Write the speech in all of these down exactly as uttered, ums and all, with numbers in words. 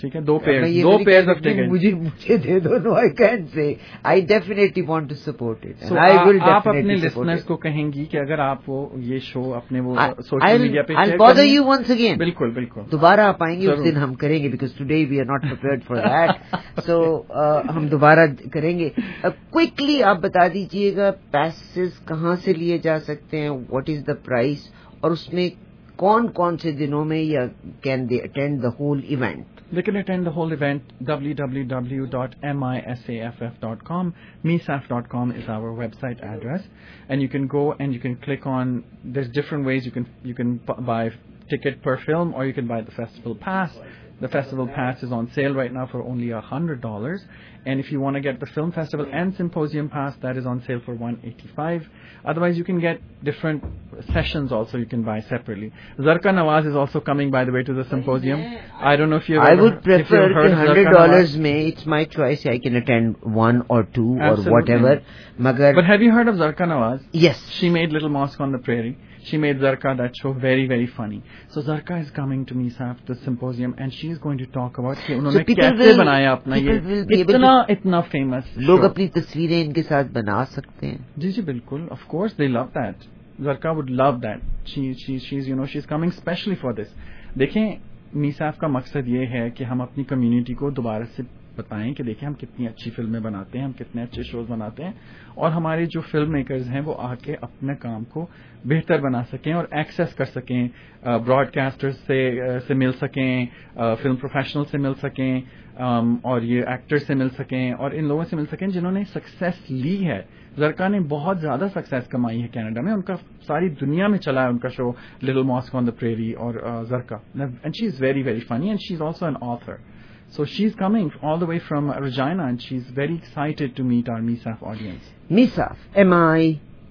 ٹھیک ہے, دو پیئر دو پیئر آف ٹکٹ مجھے مجھے دے دو. No I can say I definitely want to support it. آپ اپنے لسنرز کو کہیں گی کہ اگر آپ وہ یہ شو اپنے وہ سوشل میڈیا پہ share bother you once again. بالکل بالکل دوبارہ آپ آئیں گے اس دن ہم کریں گے, because today we are not prepared for that. So ہم دوبارہ کریں گے. کوئکلی آپ بتا دیجیے گا پیسز کہاں سے لیے جا سکتے ہیں, واٹ از دا پرائز, اور اس میں کون کون سے دنوں میں یا can they attend the whole event. They can attend the whole event. w w w dot misaff dot com. misaf dot com is our website address, and you can go and you can click on. There's different ways you can you can buy ticket per film, or you can buy the festival pass. The festival pass is on sale right now for only a hundred dollars, and if you want to get the film festival and symposium pass, that is on sale for one eighty-five. Otherwise, you can get different sessions also. You can buy separately. Zarka Nawaz is also coming, by the way, to the symposium. I don't know if you. I would prefer one hundred dollars. May it's my choice. I can attend one or two Absolutely. Or whatever. Magar. But have you heard of Zarka Nawaz? Yes. She made Little Mosque on the Prairie. She made Zarka that show very, very funny. So Zarka is coming to MISAF, the symposium, and she is going to talk about کہ انہوں نے کیسے بنایا اپنا یہ اتنا اتنا famous. لوگ اپنی تصویریں ان کے ساتھ بنا سکتے ہیں. جی جی بالکل, of course they love that. Zarka would love that. She she she's you know she's coming specially for this. دیکھیں MISAF کا مقصد یہ ہے کہ ہم اپنی کمیونٹی کو دوبارہ سے بتائیں کہ دیکھیں ہم کتنی اچھی فلمیں بناتے ہیں, ہم کتنے اچھے شوز بناتے ہیں, اور ہمارے جو فلم میکرز ہیں وہ آ کے اپنے کام کو بہتر بنا سکیں اور ایکسیس کر سکیں, براڈ کاسٹرز سے سے مل سکیں, فلم پروفیشنل سے مل سکیں, اور یہ ایکٹر سے مل سکیں, اور ان لوگوں سے مل سکیں جنہوں نے سکسیس لی ہے. زرکا نے بہت زیادہ سکسیس کمائی ہے کینیڈا میں, ان کا ساری دنیا میں چلا ہے ان کا show little mosque on the prairie اور Zarqa, and she is very very funny and she is also an author. So she's coming all the way from Regina, and she's very excited to meet our MISAF audience. MISAF, M I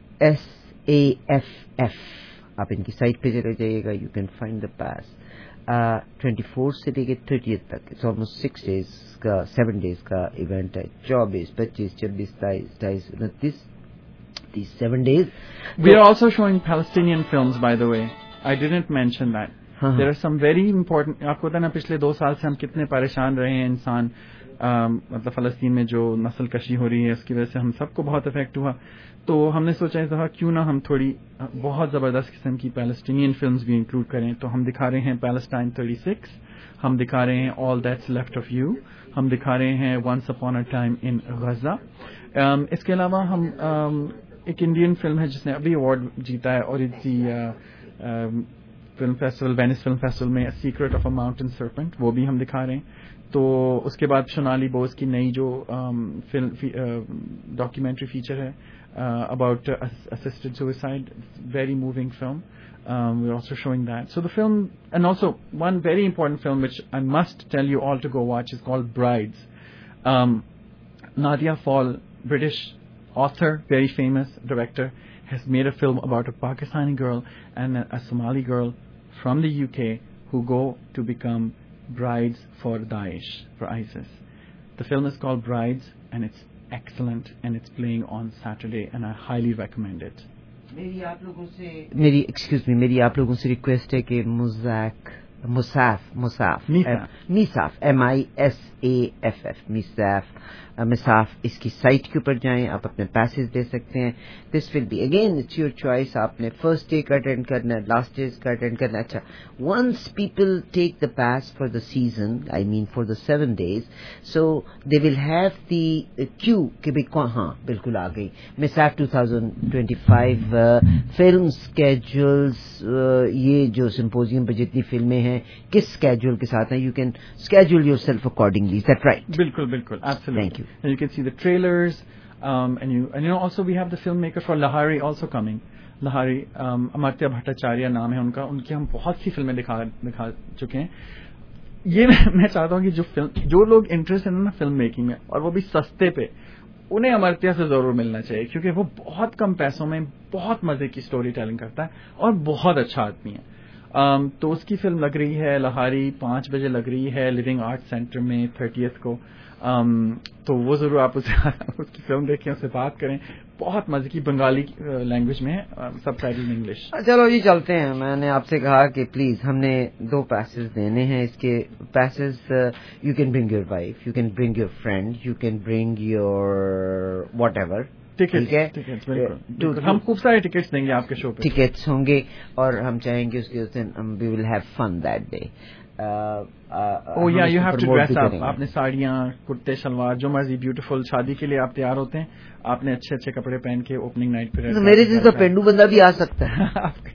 S A F F. آپ ان کی site پہ چلے جائیے گا, you can find the pass. Twenty fourth سے لے کے thirtieth تک, اٹس آلموسٹ سکس ڈیز کا, سیون ڈیز کا ایونٹ ہے. چوبیس, پچیس, چھبیس, تائیس, اٹھائیس, انتیس, these seven days. We are also showing Palestinian films, by the way. I didn't mention that. There are some very important. آپ کو پتہ نا پچھلے دو سال سے ہم کتنے پریشان رہے ہیں انسان, مطلب فلسطین میں جو نسل کشی ہو رہی ہے اس کی وجہ سے ہم سب کو بہت افیکٹ ہوا. تو ہم نے سوچا تھا کیوں نہ ہم تھوڑی بہت زبردست قسم کی پیلسٹینین فلمز بھی انکلوڈ کریں. تو ہم دکھا رہے ہیں پیلسٹائن تھرٹی سکس, ہم دکھا رہے ہیں all that's left of you, ہم دکھا رہے ہیں once upon a time in Gaza. اس کے علاوہ ہم ایک انڈین فلم ہے جس نے ابھی ایوارڈ جیتا ہے, اور film festival, Venice film festival میں, secret of a mountain serpent, وہ بھی ہم دکھا رہے ہیں. تو اس کے بعد شونالی بوس کی نئی جو ڈاکیومنٹری فیچر ہے about assisted suicide, very moving film. We are also showing that. So the film, and also one very important film which I must tell you all to go watch is called Brides. Nadia Fall, British author, very famous director, has made a film about a Pakistani girl and a Somali girl from the U K who go to become brides for Daesh, for ISIS. The film is called Brides, and it's excellent, and it's playing on Saturday, and I highly recommend it. میری آپ لوگوں سے میری excuse me میری آپ لوگوں سے request ہے کہ mosaic MISAF MISAF MISAF M I S A F F MISAF MISAF اس کی سائٹ کے اوپر جائیں, آپ اپنے پیسز دے سکتے ہیں. This will be again it's your choice. آپ نے فرسٹ ڈے کا اٹینڈ کرنا ہے, لاسٹ ڈے کا اٹینڈ کرنا ہے. اچھا, once people take the pass for the season, I mean for the seven days, so they will have the queue کہ بھائی کون, ہاں بالکل آ گئی MISAF two thousand twenty five film schedules. یہ جو سمپوزیم پہ جتنی فلمیں ہیں کس اسکیجول کے ساتھ ہیں, you can schedule yourself accordingly. Is that right? بالکل بالکل, Thank you. And you can see the trailers, um, and you and you know also we have the filmmaker for Lahari also coming. Lahari, um, Amartya Bhattacharya نام ہے ان کا, ان کی ہم بہت سی فلمیں دکھا دکھا چکے ہیں. یہ میں چاہتا ہوں کہ جو فلم جو لوگ انٹرسٹ ہیں نا فلم میکنگ میں, اور وہ بھی سستے پہ, انہیں امرتیا سے ضرور ملنا چاہیے, کیونکہ وہ بہت کم پیسوں میں بہت مزے کی اسٹوری ٹیلنگ کرتا ہے اور بہت اچھا آدمی ہے. Um, تو اس کی فلم لگ رہی ہے لہاری, پانچ بجے لگ رہی ہے لیونگ آرٹ سینٹر میں تھرٹیتھ کو. Um, تو وہ ضرور آپ اسے اس کی فلم دیکھیں, اس سے بات کریں. بہت مزے کی بنگالی لینگویج میں ہے, سب ٹائٹل انگلش. چلو جی چلتے ہیں. میں نے آپ سے کہا کہ پلیز ہم نے دو پیسز دینے ہیں. اس کے passes you can bring your wife, you can bring your friend, you can bring your whatever. ٹھیک ہے, ہم خوب سارے ٹکٹس دیں گے آپ کے شو پہ. ٹکٹس ہوں گے اور ہم چاہیں گے اس کے اس دن we will have fun that day. Oh yeah you have to dress up. آپ نے ساڑیاں, کرتے شلوار, جو مرضی بیوٹیفل, شادی کے لیے آپ تیار ہوتے ہیں, آپ نے اچھے اچھے کپڑے پہن کے اوپننگ نائٹ پہ. میرے جیسا پینڈو بندہ بھی آ سکتا ہے.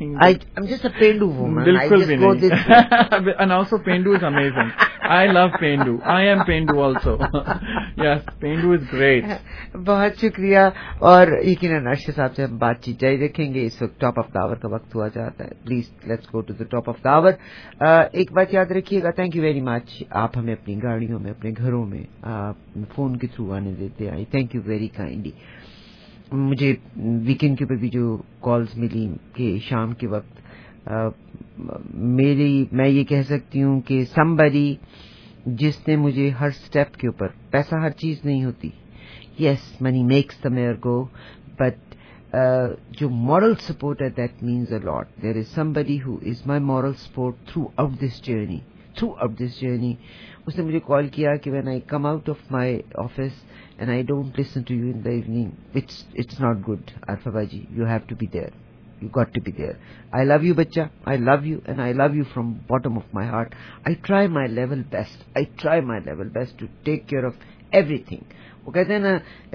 بالکل بھی نہیں. And also Pendu is amazing. I love Pendu. I am Pendu also. Yes, Pendu is great. بہت شکریہ. اور یقیناً ارشد صاحب سے ہم بات چیت جاری رکھیں گے. اس وقت ٹاپ آف دا آور کا وقت ہوا جاتا ہے. Please let's go to the top of the hour. ایک بات یاد رکھیے گا, تھینک یو ویری مچ. آپ ہمیں اپنی گاڑیوں میں, اپنے گھروں میں فون کے تھرو آنے دیتے آئی. Thank you very kindly. مجھے ویکینڈ کے اوپر بھی جو کالز ملی کہ شام کے وقت میری, میں یہ کہہ سکتی ہوں کہ somebody جس نے مجھے ہر سٹیپ کے اوپر, پیسہ ہر چیز نہیں ہوتی, yes money makes the mare go, but جو مورل سپورٹ ہے that means a lot. There is somebody who is my moral support throughout this journey, throughout this journey. اس نے مجھے کال کیا کہ when I come out of my office and I don't listen to you in the evening, it's it's not good. Arfa Baji, you have to be there. You got to be there. I love you, bachcha. I love you, and I love you from bottom of my heart. I try my level best. I try my level best to take care of everything. وہ کہتے ہیں نا,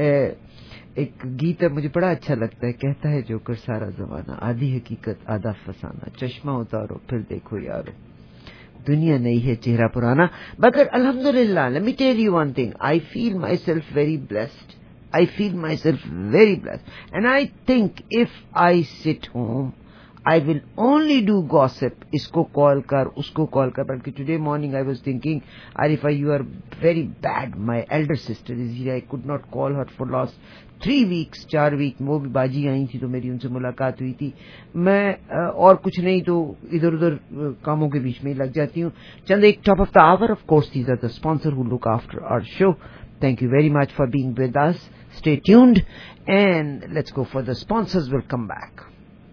ایک گیت مجھے بڑا اچھا لگتا ہے, کہتا ہے جو کر سارا زمانہ, آدھی حقیقت آدھا فسانہ, چشمہ اتارو پھر دیکھو یارو, دنیا نہیں ہے چہرہ پرانا. مگر الحمدللہ, let me tell you one thing, I feel myself very blessed. I feel myself very blessed. And I think if I sit home, I will only do gossip. اس کو کال کر, اس کو کال کر. بلکہ today morning I was thinking, Arifa, you are very bad. My elder sister is here. I could not call her for last three weeks, چار week. وہ بھی باجی آئی تھی تو میری ان سے ملاقات ہوئی تھی. میں اور کچھ نہیں تو ادھر ادھر کاموں کے بیچ میں لگ جاتی ہوں. چند ایک top of the hour. Of course, these are the sponsor who look after our show. Thank you very much for being with us. Stay tuned and let's go for the sponsors. Will come back.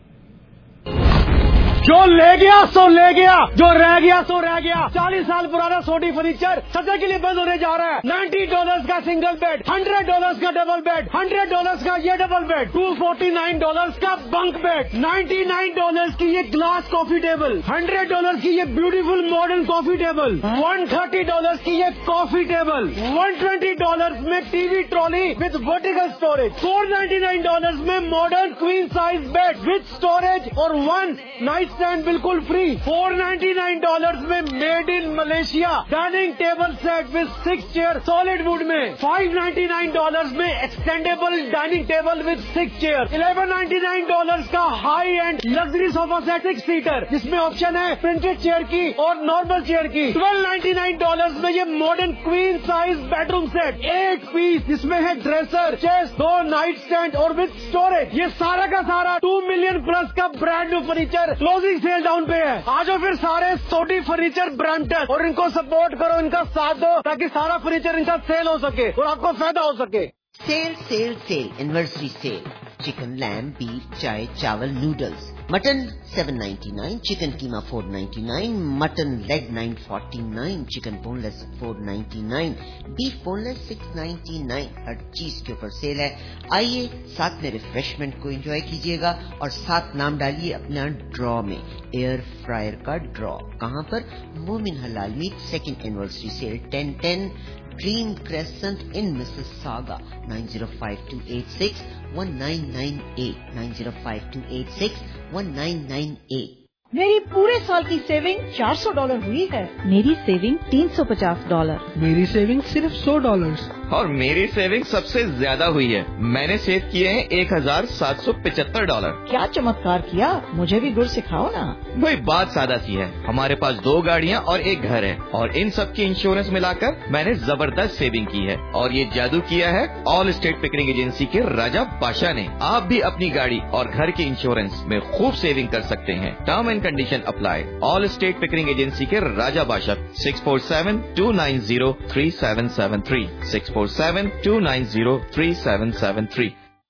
جو لے گیا سو لے گیا, جو رہ گیا سو رہ گیا. چالیس سال پرانا سوٹی فرنیچر سجے کے لیے بند ہونے جا رہا ہے. نائنٹی ڈالرز کا سنگل بیڈ, ہنڈریڈ ڈالرز کا ڈبل بیڈ, ہنڈریڈ ڈالرز کا یہ double bed, two forty nine dollars کا bunk bed, ninety nine dollars کی یہ glass coffee table, hundred dollars کی یہ beautiful modern coffee table, one thirty dollars کی یہ coffee table, one twenty dollars میں TV trolley with vertical storage, four ninety nine dollars میں modern queen size bed with storage اور one night stand بالکل free. Four ninety nine dollars میں made in Malaysia dining table set with six chair solid wood میں. Five ninety nine dollars میں extendable dining table with six chair. Eleven ninety nine dollars کا high end luxury sofa set six seater جس میں option ہے printed chair کی اور normal chair کی. Twelve ninety nine dollars میں یہ modern queen size bedroom set at piece جس میں ہے ڈریسر, چیسٹ, دو نائٹ اسٹینڈ اور وتھ اسٹوریج. یہ سارا کا سارا ٹو ملین پلس کا brand new furniture closing sale down پہ ہے. آ جاؤ پھر سارے سوٹی فرنیچر برامپٹن اور ان کو سپورٹ کرو, ان کا ساتھ دو تاکہ سارا فرنیچر ان کا سیل ہو سکے اور آپ کو فائدہ ہو سکے. Sale sale sale anniversary sale. Chicken, lamb, beef, چائے, چاول, noodles. Mutton seven ninety nine, chicken قیمہ four ninety nine, mutton leg nine forty nine, chicken boneless four ninety nine, beef boneless six ninety nine. ہر چیز کے اوپر cell ہے. آئیے ساتھ میں ریفریشمنٹ کو انجوائے کیجیے گا اور ساتھ نام ڈالیے اپنا ڈرا میں. ایئر فرائر کا ڈرا. کہاں پر؟ Momin Halal meat second anniversary sale ten ten Dream Crescent in Mississauga. Nine zero five two eight six one nine nine eight, nine zero five two eight six one nine nine eight. میری پورے سال کی saving چار سو dollar ہوئی ہے. میری saving تین سو پچاس ڈالر. میری سیونگ صرف سو ڈالر. اور میری سیونگ سب سے زیادہ ہوئی ہے. میں نے سیو کیے ہیں ایک ہزار سات سو پچہتر ڈالر. کیا چمتکار کیا, مجھے بھی گر سکھاؤ نا. بھائی بات سادہ سی ہے, ہمارے پاس دو گاڑیاں اور ایک گھر ہے اور ان سب کی انشورنس ملا کر میں نے زبردست سیونگ کی ہے. اور یہ جادو کیا ہے آل اسٹیٹ پکنگ ایجنسی کے راجا بادشاہ نے. آپ بھی اپنی گاڑی اور گھر کی انشورنس میں خوب سیونگ کر سکتے ہیں. Term and condition apply. All state packing agency کے راجا بادشاہ. Six four seven two nine zero three seven seven three, six four seven two nine zero three seven seven three.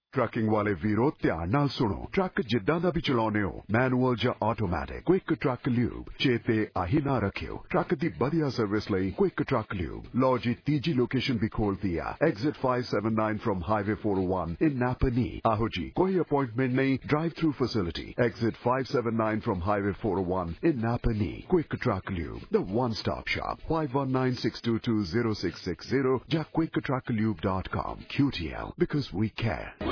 Trucking ਵਾਲੇ ਵੀਰੋ ਧਿਆਨ ਨਾਲ ਸੁਣੋ। ਟਰੱਕ ਜਿੱਦਾਂ ਦਾ ਵੀ ਚਲਾਉਣੇ ਹੋ, ਮੈਨੂਅਲ ਜਾਂ ਆਟੋਮੈਟਿਕ, ਕੁਇਕ ਟਰੱਕ ਲਿਊਬ ਚੇਤੇ ਆਹੀ ਨਾ ਰੱਖਿਓ। ਟਰੱਕ ਦੀ ਵਧੀਆ ਸਰਵਿਸ ਲਈ ਕੁਇਕ ਟਰੱਕ ਲਿਊਬ। ਲਓ ਜੀ ਤੀਜੀ ਲੋਕੇਸ਼ਨ ਵੀ ਖੋਲਤੀ ਆ, exit five seventy-nine from highway four oh one in Napanee. ਆਹੋ ਜੀ, ਕੋਈ ਅਪਾਇੰਟਮੈਂਟ ਨਹੀਂ, drive through facility. Exit five seventy-nine from highway four oh one in Napanee. Quick truck lube, the one stop shop. five one nine six two two zero six six zero ਜਾਂ quick truck lube dot com। Q T L, because we care।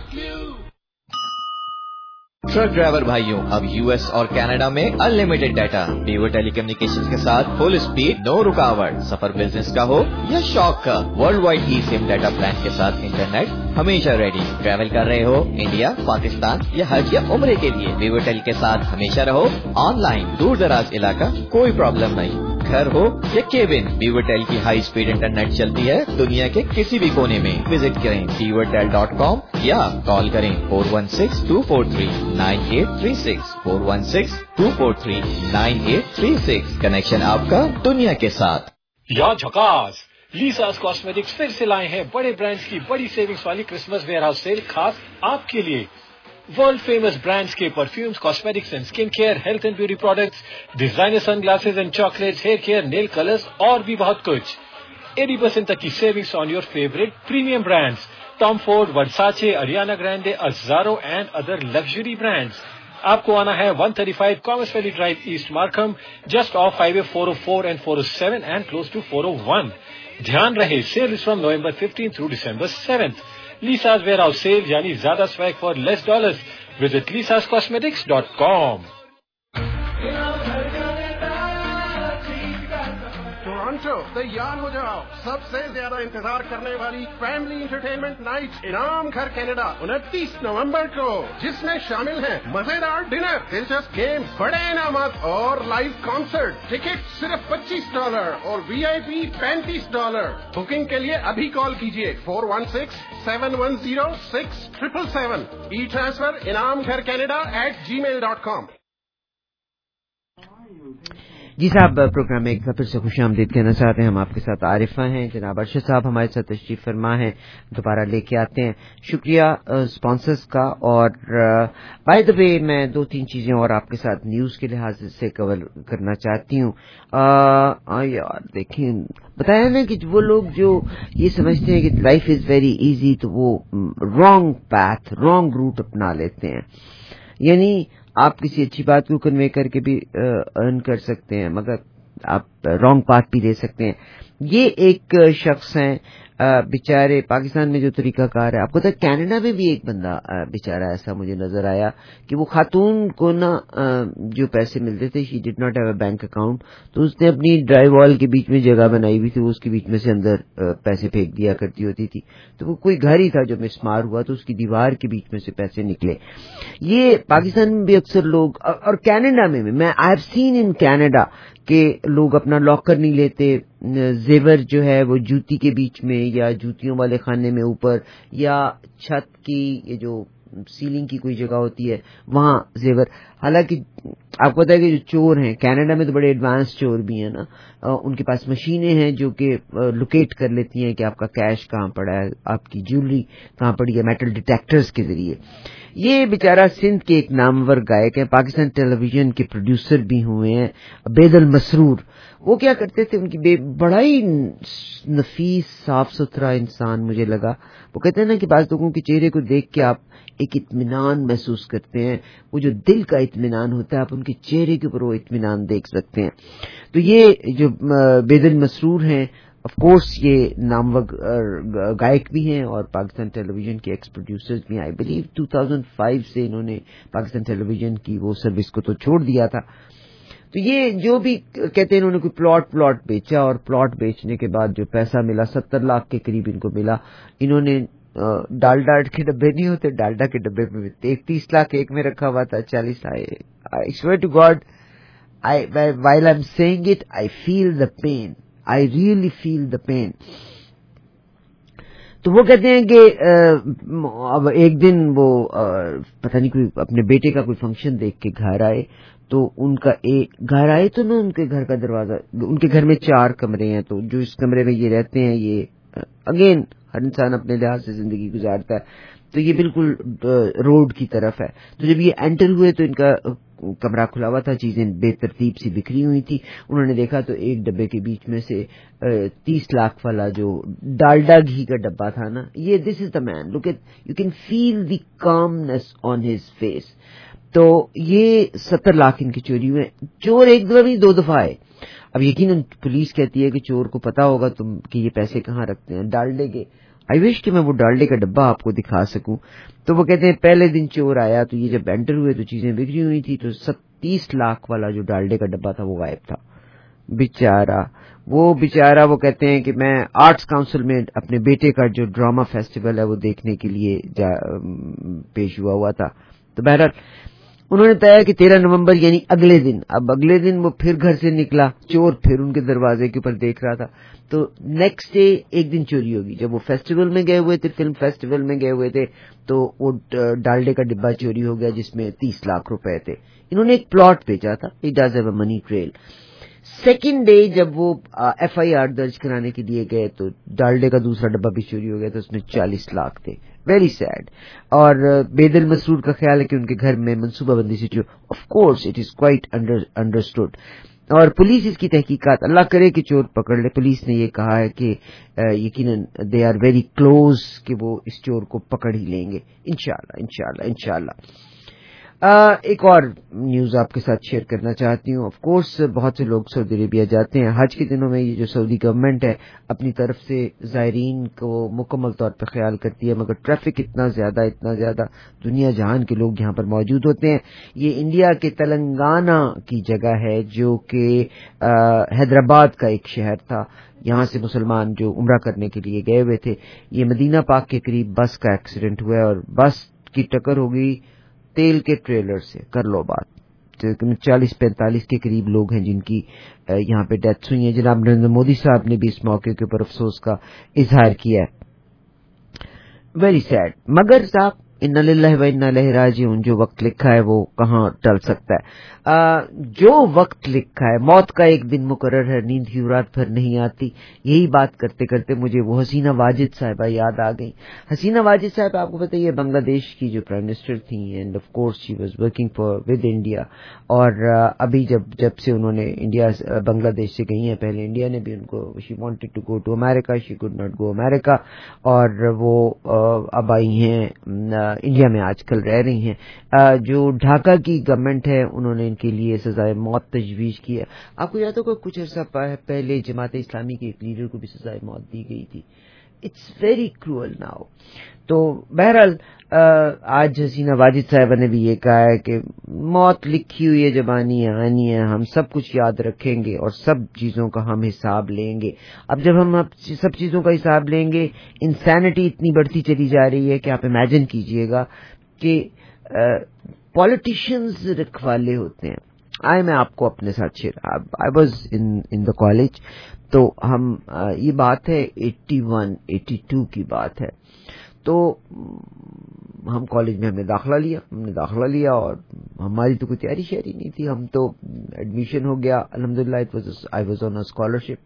Truck driver भाइयों, अब US और Canada में unlimited data, Weaver telecommunications के साथ full speed, no रुकावट। सफर business का हो या शौक का, world wide eSIM data plan के साथ इंटरनेट हमेशा रेडी। ट्रैवल कर रहे हो इंडिया, पाकिस्तान या हज या उम्रे के लिए, वीवर टेल के साथ हमेशा रहो ऑनलाइन। दूर दराज इलाका, कोई प्रॉब्लम नहीं। घर हो या केबिन, वीवर टेल की हाई स्पीड इंटरनेट चलती है दुनिया के किसी भी कोने में। विजिट करें वीवर टेल डॉट कॉम या कॉल करें four one six two four three nine eight three six four one six two four three nine eight three six। Connection आपका दुनिया के साथ। या झकास, लीसास कॉस्मेटिक्स फिर से लाए हैं बड़े ब्रांड्स की बड़ी सेविंग्स वाली क्रिसमस वेयरहाउस सेल खास आपके लिए। वर्ल्ड फेमस ब्रांड्स के perfumes, cosmetics and skin care, health and beauty products, designer sunglasses and chocolates, hair care, nail colours और भी बहुत कुछ। अस्सी परसेंट तक की savings on your favourite premium brands, Tom Ford, Versace, Ariana Grande, Azzaro and other luxury brands. आपको आना है one thirty-five Commerce Valley Drive, East Markham, just off highway four oh four and four oh seven and close to four oh one। ध्यान रहे, sale is from November fifteenth through December seventh। Lisa's warehouse sale यानी ज्यादा swag for less dollars. Visit lisas cosmetics dot com। Toronto, तैयार हो जाओ, सबसे ज्यादा इंतजार करने वाली फैमिली एंटरटेनमेंट नाइट इनाम घर कनाडा उनतीस नवंबर को, जिसमें शामिल हैं मजेदार डिनर, दिलचस्प गेम, बड़े इनामात और लाइव कॉन्सर्ट। टिकट सिर्फ पच्चीस डॉलर और वीआईपी पैंतीस डॉलर। बुकिंग के लिए अभी कॉल कीजिए four one six seven one zero six seven seven। E transfer इनाम घर Canada at gmail dot com। जी साहब, प्रोग्राम में एक बार फिर से खुश आमदीद कहना चाहते हैं। हम आपके साथ आरिफा हैं, जनाब अरशद साहब हमारे साथ तशरीफ फरमा है, दोबारा लेके आते हैं। शुक्रिया स्पॉन्सर्स का। और बाय द वे मैं दो तीन चीजें और आपके साथ न्यूज के लिहाज से कवर करना चाहती हूँ। यार देखिए, बताया ना कि वो लोग जो ये समझते हैं कि लाइफ इज वेरी इजी, तो वो रॉन्ग पैथ, रॉन्ग रूट अपना लेते हैं। यानी आप किसी अच्छी बात को कन्वे करके भी अर्न कर सकते हैं, मगर आप रॉन्ग पाथ भी ले सकते हैं। ये एक शख्स हैं बेचारे, पाकिस्तान में जो तरीकाकार है, आपको पता है कनाडा में भी एक बंदा बेचारा ऐसा मुझे नजर आया कि वो खातून को ना जो पैसे मिलते थे, she did not have a bank account, तो उसने अपनी ड्राई वॉल के बीच में जगह बनाई हुई थी, वो उसके बीच में से अंदर पैसे फेंक दिया करती होती थी। तो वो कोई घर ही था जो मिसमार हुआ, तो उसकी दीवार के बीच में से पैसे निकले। ये पाकिस्तान में भी अक्सर लोग, और कनाडा में भी, मैं I have seen in Canada कि लोग अपना लॉकर नहीं लेते, जेवर जो है वो जूती के बीच में या जूतियों वाले खाने में ऊपर, या छत की ये जो सीलिंग की कोई जगह होती है वहां जेवर। हालांकि आपको पता है कि जो चोर हैं कनाडा में तो बड़े एडवांस चोर भी हैं ना, उनके पास मशीनें हैं जो कि लोकेट कर लेती हैं कि आपका कैश कहाँ पड़ा है, आपकी ज्वेलरी कहाँ पड़ी है, मेटल डिटेक्टर्स के जरिए। ये बेचारा सिंध के एक नामवर गायक है, पाकिस्तान टेलीविजन के प्रोड्यूसर भी हुए हैं, बेदल मसरूर। वो क्या करते थे, उनकी बड़ा ही नफीस साफ सुथरा इंसान मुझे लगा। वो कहते हैं ना कि बाज़ लोगों के चेहरे को देख के आप एक इत्मीनान महसूस करते हैं, वो जो दिल का इत्मीनान होता है, आप उनके चेहरे के ऊपर वो इत्मीनान देख सकते हैं। तो ये जो बेदल मसरूर हैं, ऑफ कोर्स ये नामवर गायक भी हैं और पाकिस्तान टेलीविजन के एक्स प्रोड्यूसर्स भी। आई बिलीव दो हज़ार पाँच से इन्होंने पाकिस्तान टेलीविजन की वो सर्विस को तो छोड़ दिया था। तो ये जो भी कहते हैं, इन्होंने कोई प्लॉट प्लॉट बेचा और प्लॉट बेचने के बाद जो पैसा मिला सत्तर लाख के करीब इनको मिला। इन्होंने डालडा के डब्बे नहीं होते, डालडा के डब्बे में तैंतीस लाख एक में रखा हुआ था, चालीस I swear to God, I while I am saying it I feel the pain, I really feel the pain. तो वो कहते हैं कि अब एक दिन वो आ, पता नहीं कोई अपने बेटे का कोई फंक्शन देख के घर आए, तो उनका एक घर आए तो ना उनके घर का दरवाजा, उनके घर में चार कमरे हैं, तो जो इस कमरे में ये रहते हैं, ये अगेन ہر انسان اپنے لحاظ سے زندگی گزارتا ہے. تو یہ بالکل روڈ کی طرف ہے. تو جب یہ انٹر ہوئے تو ان کا کمرہ کھلا ہوا تھا, چیزیں بے ترتیب سی بکھری ہوئی تھی. انہوں نے دیکھا تو ایک ڈبے کے بیچ میں سے تیس لاکھ والا جو ڈالڈا گھی کا ڈبہ تھا نا, یہ this is the man, look at you can feel the calmness on his face. تو یہ ستر لاکھ ان کی چوری ہوئے. چور ایک دفعہ نہیں دو دفعہ آئے. اب یقیناً پولیس کہتی ہے کہ چور کو پتا ہوگا تم کہ یہ پیسے کہاں رکھتے ہیں, ڈالڈے کے. آئی وش کہ میں وہ ڈالڈے کا ڈبہ آپ کو دکھا سکوں. تو وہ کہتے ہیں پہلے دن چور آیا تو یہ جب انٹر ہوئے تو چیزیں بگڑی ہوئی تھی, تو ستیس لاکھ والا جو ڈالڈے کا ڈبہ تھا وہ غائب تھا. بیچارہ وہ بیچارہ وہ کہتے ہیں کہ میں آرٹس کاؤنسل میں اپنے بیٹے کا جو ڈرامہ فیسٹیول ہے وہ دیکھنے کے لیے جا پیش ہوا ہوا تھا. تو بہرحال انہوں نے بتایا کہ تیرہ نومبر یعنی اگلے دن, اب اگلے دن وہ پھر گھر سے نکلا, چور پھر ان کے دروازے کے اوپر دیکھ رہا تھا. تو نیکسٹ ڈے ایک دن چوری ہوگی. جب وہ فیسٹیول میں گئے ہوئے تھے, فلم فیسٹیول میں گئے ہوئے تھے, تو وہ ڈالڈے کا ڈبہ چوری ہو گیا جس میں تیس لاکھ روپے تھے. انہوں نے ایک پلاٹ بیچا تھا, it does have a money trail. Second day جب وہ ایف آئی آر درج کرانے کے لیے گئے تو ڈالڈے کا دوسرا ڈبہ بھی چوری ہو گیا, تو اس میں چالیس لاکھ تھے. Very sad. اور بے دل مسرور کا خیال ہے کہ ان کے گھر میں منصوبہ بندی سے جو of course it is quite understood. اور پولیس اس کی تحقیقات, اللہ کرے کہ چور پکڑ لے. پولیس نے یہ کہا ہے کہ یقیناً دے آر ویری کلوز کہ وہ اس چور کو پکڑ ہی لیں گے انشاءاللہ انشاءاللہ انشاءاللہ. Uh, ایک اور نیوز آپ کے ساتھ شیئر کرنا چاہتی ہوں. آف کورس بہت سے لوگ سعودی عربیہ جاتے ہیں حج کے دنوں میں. یہ جو سعودی گورنمنٹ ہے اپنی طرف سے زائرین کو مکمل طور پہ خیال کرتی ہے, مگر ٹریفک اتنا زیادہ اتنا زیادہ دنیا جہان کے لوگ یہاں پر موجود ہوتے ہیں. یہ انڈیا کے تلنگانہ کی جگہ ہے جو کہ حیدرآباد کا ایک شہر تھا. یہاں سے مسلمان جو عمرہ کرنے کے لیے گئے ہوئے تھے, یہ مدینہ پاک کے قریب بس کا ایکسیڈنٹ ہوا ہے اور بس کی ٹکر ہو گئی تیل کے ٹریلر سے. کر لو بات, چالیس پینتالیس کے قریب لوگ ہیں جن کی یہاں پہ ڈیتھس ہوئی ہیں. جناب نریندر مودی صاحب نے بھی اس موقع کے اوپر افسوس کا اظہار کیا ہے. Very sad. مگر صاحب ان للہ و انا الیہ راجعون, جو وقت لکھا ہے وہ کہاں ٹل سکتا ہے. آ, جو وقت لکھا ہے, موت کا ایک دن مقرر ہے, نیند کی رات بھر نہیں آتی. یہی بات کرتے کرتے مجھے وہ حسینہ واجد صاحبہ یاد آ گئی. حسینہ واجد صاحب آپ کو بتائیے بنگلہ دیش کی جو پرائم منسٹر تھیں, and of course she was working for with India. اور ابھی جب جب سے انہوں نے انڈیا بنگلہ دیش سے گئی ہیں, پہلے انڈیا نے بھی ان کو, she wanted to go to America, she could not go America, اور وہ اب آئی ہیں انڈیا میں آج کل رہ رہی ہیں. جو ڈھاکہ کی گورنمنٹ ہے انہوں نے ان کے لیے سزائے موت تجویز کی ہے. آپ کو یاد ہوگا کچھ عرصہ پہلے جماعت اسلامی کے ایک لیڈر کو بھی سزائے موت دی گئی تھی. It's very cruel now. تو بہرحال آج حسینہ واجد صاحبہ نے بھی یہ کہا ہے کہ موت لکھی ہوئی ہے, زبانی ہے, آنی ہے, ہم سب کچھ یاد رکھیں گے اور سب چیزوں کا ہم حساب لیں گے. اب جب ہم سب چیزوں کا حساب لیں گے, انسینٹی اتنی بڑھتی چلی جا رہی ہے کہ آپ امیجن کیجئے گا کہ پالیٹیشینز رکھوالے ہوتے ہیں. آئے میں آپ کو اپنے ساتھ share, I was in the college, تو ہم یہ بات ہے ایٹی ون ایٹی ٹو کی بات ہے. تو ہم کالج میں ہم نے داخلہ لیا ہم نے داخلہ لیا اور ہماری تو کوئی تیاری شیاری نہیں تھی. ہم تو ایڈمیشن ہو گیا الحمدللہ, it was I was on a scholarship.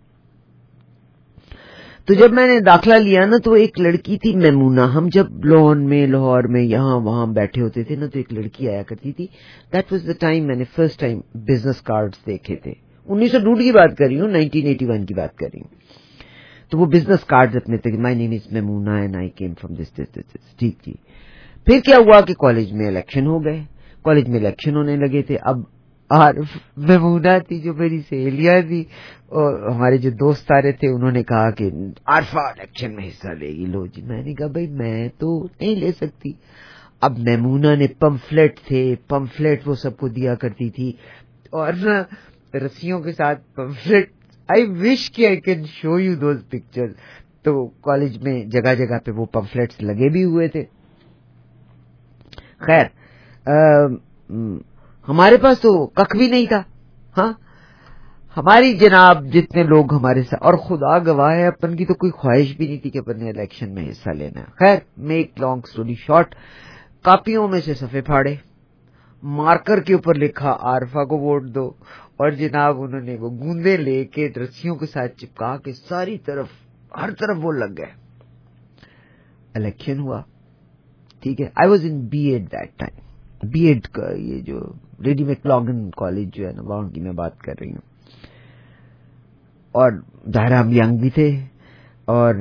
تو جب میں نے داخلہ لیا نا تو ایک لڑکی تھی میمونہ. ہم جب لون میں لاہور میں یہاں وہاں بیٹھے ہوتے تھے نا تو ایک لڑکی آیا کرتی تھی. دیٹ واز دا ٹائم میں نے فرسٹ ٹائم بزنس کارڈز دیکھے تھے. انیس سو ڈوڈ کی بات کر رہی ہوں, نائنٹین ایٹی ون کی بات کر رہی ہوں. تو وہ بزنس کارڈز اپنے تھے, my name is Maimoona and I came from this this this. ٹھیک جی. پھر کیا ہوا کہ کالج میں الیکشن ہو گئے, کالج میں الیکشن ہونے لگے تھے. اب عارف میمونہ تھی جو میری سہیلیاں تھی اور ہمارے جو دوست سارے تھے, انہوں نے کہا کہ عارفہ الیکشن میں حصہ لے گی. لو جی, میں نے کہا بھائی میں تو نہیں لے سکتی. اب میمونہ نے پمفلیٹ تھے, پمفلیٹ وہ سب کو دیا کرتی تھی اور نا رسیوں کے ساتھ پمفلیٹ. آئی وش کہ I can show you those pictures. تو کالج میں جگہ جگہ پہ وہ پمفلیٹس لگے بھی ہوئے تھے. خیر ہمارے پاس تو کخ بھی نہیں تھا. ہاں ہماری جناب جتنے لوگ ہمارے ساتھ, اور خدا گواہ ہے اپن کی تو کوئی خواہش بھی نہیں تھی کہ اپن نے الیکشن میں حصہ لینا ہے. خیر میک لانگ اسٹوری شارٹ, کاپیوں میں سے صفحے پھاڑے, مارکر کے اوپر لکھا عارفہ کو ووٹ دو, اور جناب انہوں نے وہ گوندے لے کے رسیوں کے ساتھ چپکا کے ساری طرف ہر طرف وہ لگ گئے. الیکشن ہوا, ٹھیک ہے. I was in B Ed that time. B Ed کا یہ جو ریڈی میکلاگن کالج جو ہے نا وہاں کی میں بات کر رہی ہوں, اور ظاہر ہم ینگ بھی تھے, اور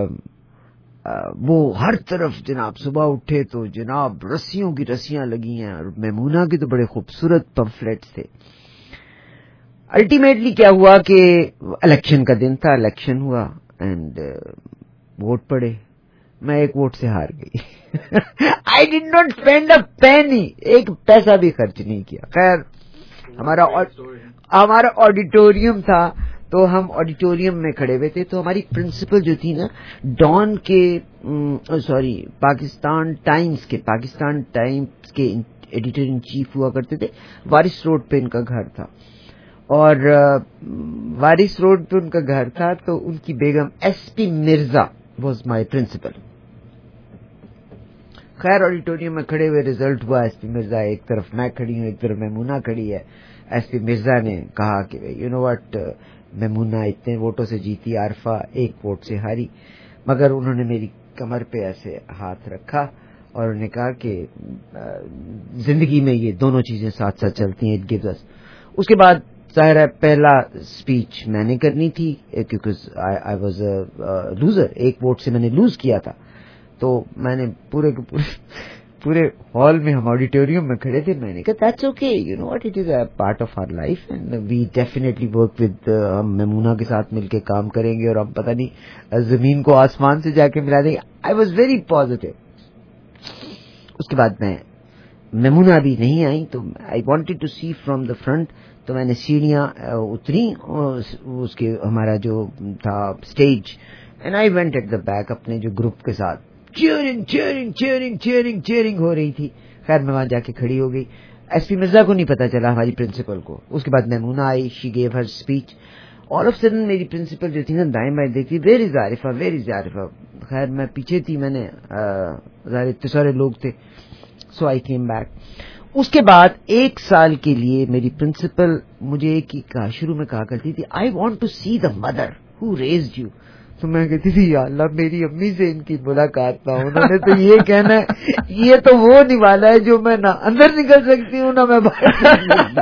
وہ ہر طرف جناب صبح اٹھے تو جناب رسیوں کی رسیاں لگی ہیں, اور میمونہ کے تو بڑے خوبصورت پمفلیٹس تھے. الٹیمیٹلی کیا ہوا کہ الیکشن کا دن تھا, الیکشن ہوا اینڈ ووٹ پڑے. میں ایک ووٹ سے ہار گئی. آئی ڈڈ ناٹ اسپینڈ اے پینی, ایک پیسہ بھی خرچ نہیں کیا. خیر ہمارا ہمارا آڈیٹوریم تھا, تو ہم آڈیٹوریم میں کھڑے ہوئے تھے, تو ہماری پرنسپل جو تھی نا ڈان کے سوری پاکستان ٹائمز کے پاکستان ٹائمز کے ایڈیٹر ان چیف ہوا کرتے تھے. وارث روڈ پہ ان کا گھر تھا, اور وارث روڈ پہ ان کا گھر تھا, تو ان کی بیگم S P Mirza was my principal. خیر آڈیٹوریم میں کھڑے ہوئے, ریزلٹ ہوا, ایس پی مرزا ایک طرف میں کھڑی ہوں, ایک طرف میمونہ کھڑی ہے. ایس پی مرزا نے کہا کہ یو نو واٹ, میمونہ اتنے ووٹوں سے جیتی, عارفہ ایک ووٹ سے ہاری. مگر انہوں نے میری کمر پہ ایسے ہاتھ رکھا اور انہوں نے کہا کہ زندگی میں یہ دونوں چیزیں ساتھ ساتھ چلتی ہیں, اٹ گیوز اس. اس کے بعد ظاہر ہے پہلا اسپیچ میں نے کرنی تھی کیونکہ آئی واز اے لوزر, ایک ووٹ سے میں نے لوز کیا تھا. تو میں نے پورے کے پورے پورے ہال میں, ہم آڈیٹوریم میں کھڑے تھے, میں نے کہا that's okay, you know what, it is a part of our life and we definitely work with, ہم میمونہ کے ساتھ مل کے کام کریں گے, اور ہم پتہ نہیں زمین کو آسمان سے جا کے ملا دیں گے. I was very positive. اس کے بعد میں میمونہ بھی نہیں آئی, تو I wanted to see from the front. تو میں نے سیڑھیاں اتری اس کے ہمارا جو تھا stage, and I went at the back اپنے جو گروپ کے ساتھ. Cheering cheering cheering cheering cheering ہو رہی تھی. خیر میں وہاں جا کے کھڑی ہو گئی. ایس پی مرزا کو نہیں پتا چلا, ہماری پرنسپل کو. اس کے بعد میمونہ آئی, she gave her speech. All of sudden میری پرنسپل جو تھی نا دائیں بائیں دیکھتی, where is Arifa, where is Arifa. خیر میں پیچھے تھی, میں نے ظاہر اتنے سارے لوگ تھے, سو آئی کیم بیک. اس کے بعد ایک سال کے لیے میری پرنسپل مجھے ایک ہی کہا, شروع میں کہا کرتی تھی, I want to see the mother who raised you. تو میں کہتی تھی یا اللہ میری امی سے ان کی ملاقات نہ ہو, انہوں نے تو یہ کہنا ہے یہ تو وہ نوالا ہے جو میں نہ اندر نکل سکتی ہوں نہ میں باہر.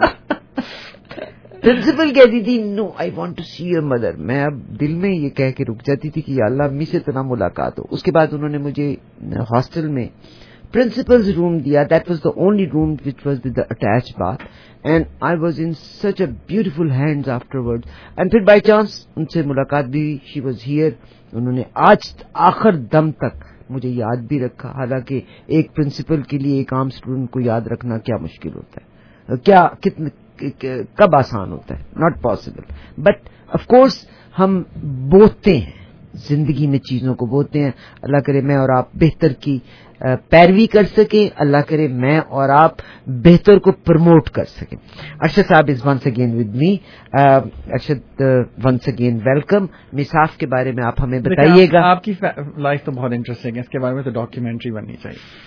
پرنسپل کہتی تھی no I want to see your mother. میں اب دل میں یہ کہہ کے رک جاتی تھی کہ یا اللہ امی سے تو نہ ملاقات ہو. اس کے بعد انہوں نے مجھے ہاسٹل میں پرنسپلز روم دیا. That was the only room which was with attach bath, and I was in such a beautiful hands afterward. And پھر بائی چانس ان سے ملاقات بھی, شی واز ہیئر. انہوں نے آج آخر دم تک مجھے یاد بھی رکھا, حالانکہ ایک پرنسپل کے لیے ایک عام اسٹوڈنٹ کو یاد رکھنا کیا مشکل ہوتا ہے, کیا کتنے کب آسان ہوتا ہے, not possible. But of course ہم بوتے ہیں زندگی میں, چیزوں کو بوتے ہیں. اللہ کرے میں اور آپ بہتر کی پیروی کر سکیں, اللہ کرے میں اور آپ بہتر کو پروموٹ کر سکیں. ارشد صاحب is once again with me. Arshad once again welcome. MISAFF کے بارے میں آپ ہمیں بتائیے گا. آپ کی لائف تو بہت انٹرسٹنگ ہے, اس کے بارے میں تو ڈاکیومنٹری بننی چاہیے.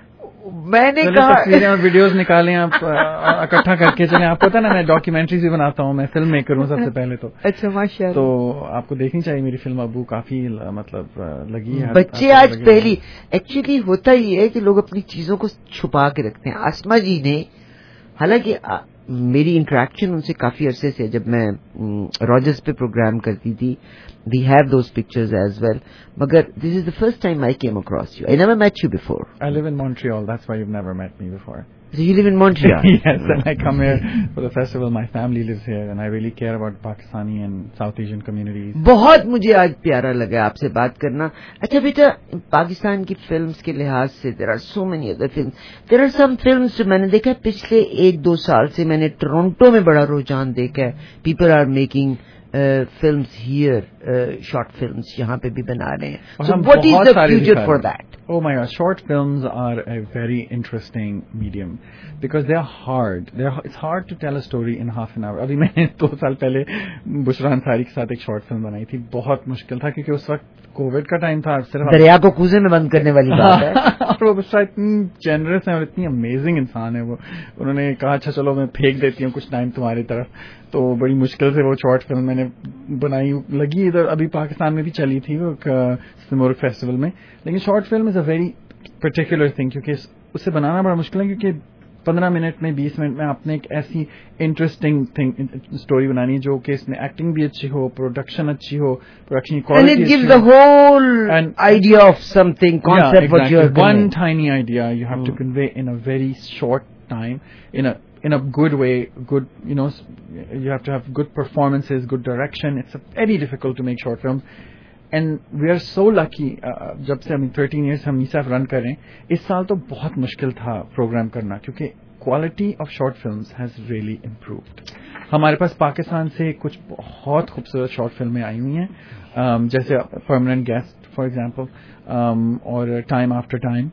میں نے کہا تصویریں اور ویڈیوز نکالیں آپ اکٹھا کر کے چلیں. آپ کو پتا نا میں ڈاکیومنٹریز بھی بناتا ہوں, میں فلم میکر ہوں سب سے پہلے تو. اچھا ماشاء اللہ. تو آپ کو دیکھنی چاہیے میری فلم. ابو کافی مطلب لگی ہے. بچے آج پہلی ایکچولی ہوتا ہی ہے کہ لوگ اپنی چیزوں کو چھپا کے رکھتے ہیں. آسما جی نے, حالانکہ میری انٹریکشن ان سے کافی عرصے سے, جب میں راجرز پہ پروگرام کرتی تھی, we have those pictures as well, مگر this is the first time I came across you. I never met you before. I live in Montreal, that's why you've never met me before. So you live in Montreal? Yes, and I come here for the festival. My family lives here and I really care about Pakistani and South Asian communities. بہت مجھے آج پیارا لگا آپ سے بات کرنا. اچھا بیٹا, پاکستان کی فلمز کے لحاظ سے there are so many other films. There are some films جو میں نے دیکھا پچھلے ایک دو سال سے, میں نے ٹورنٹو میں بڑا رجحان دیکھا ہے. People are making uh, films here, uh, short films یہاں پہ بھی بنا رہے ہیں. So what is the future for that? Oh my God, short films are a very interesting medium because they are hard. They are, it's hard to tell a story in half an hour. ابھی میں نے دو سال پہلے بشرا انصاری کے ساتھ ایک short film بنائی تھی. بہت مشکل تھا کیونکہ اس وقت کووڈ کا ٹائم تھا. صرف دریا کو کوزے میں بند کرنے والی بات ہے. اور وہ بشرا اتنی جنرس ہیں اور اتنی امیزنگ انسان ہے وہ. انہوں نے کہا اچھا چلو میں پھینک دیتی ہوں کچھ ٹائم تمہاری طرف. تو بڑی مشکل سے وہ شارٹ فلم میں نے بنائی لگی ادھر ابھی پاکستان میں بھی چلی تھی وہ سمورگ فیسٹیول میں, لیکن short film is a very particular thing کیونکہ اسے بنانا بڑا مشکل ہے کیونکہ پندرہ منٹ میں بیس منٹ میں آپ نے ایک ایسی انٹرسٹنگ تھنگ اسٹوری بنانی ہے جو کہ اس میں ایکٹنگ بھی اچھی ہو, پروڈکشن اچھی ہو, پروڈکشن کی کوالٹی اچھی ہو, the whole idea of something concept yeah, what you are one doing. tiny idea you have mm. to convey in a very short time in a in a good way, good, you know, you have to have good performances, good direction. It's a very difficult to make short films. And we are so lucky, جب سے ہم thirteen years ہم میساف رن کر رہے ہیں, اس سال تو بہت مشکل تھا پروگرام کرنا کیونکہ quality of short films has really improved. ہمارے پاس پاکستان سے کچھ بہت خوبصورت شارٹ فلمیں آئی ہوئی ہیں, جیسے پرماننٹ گیسٹ فار ایگزامپل, اور ٹائم آفٹر ٹائم,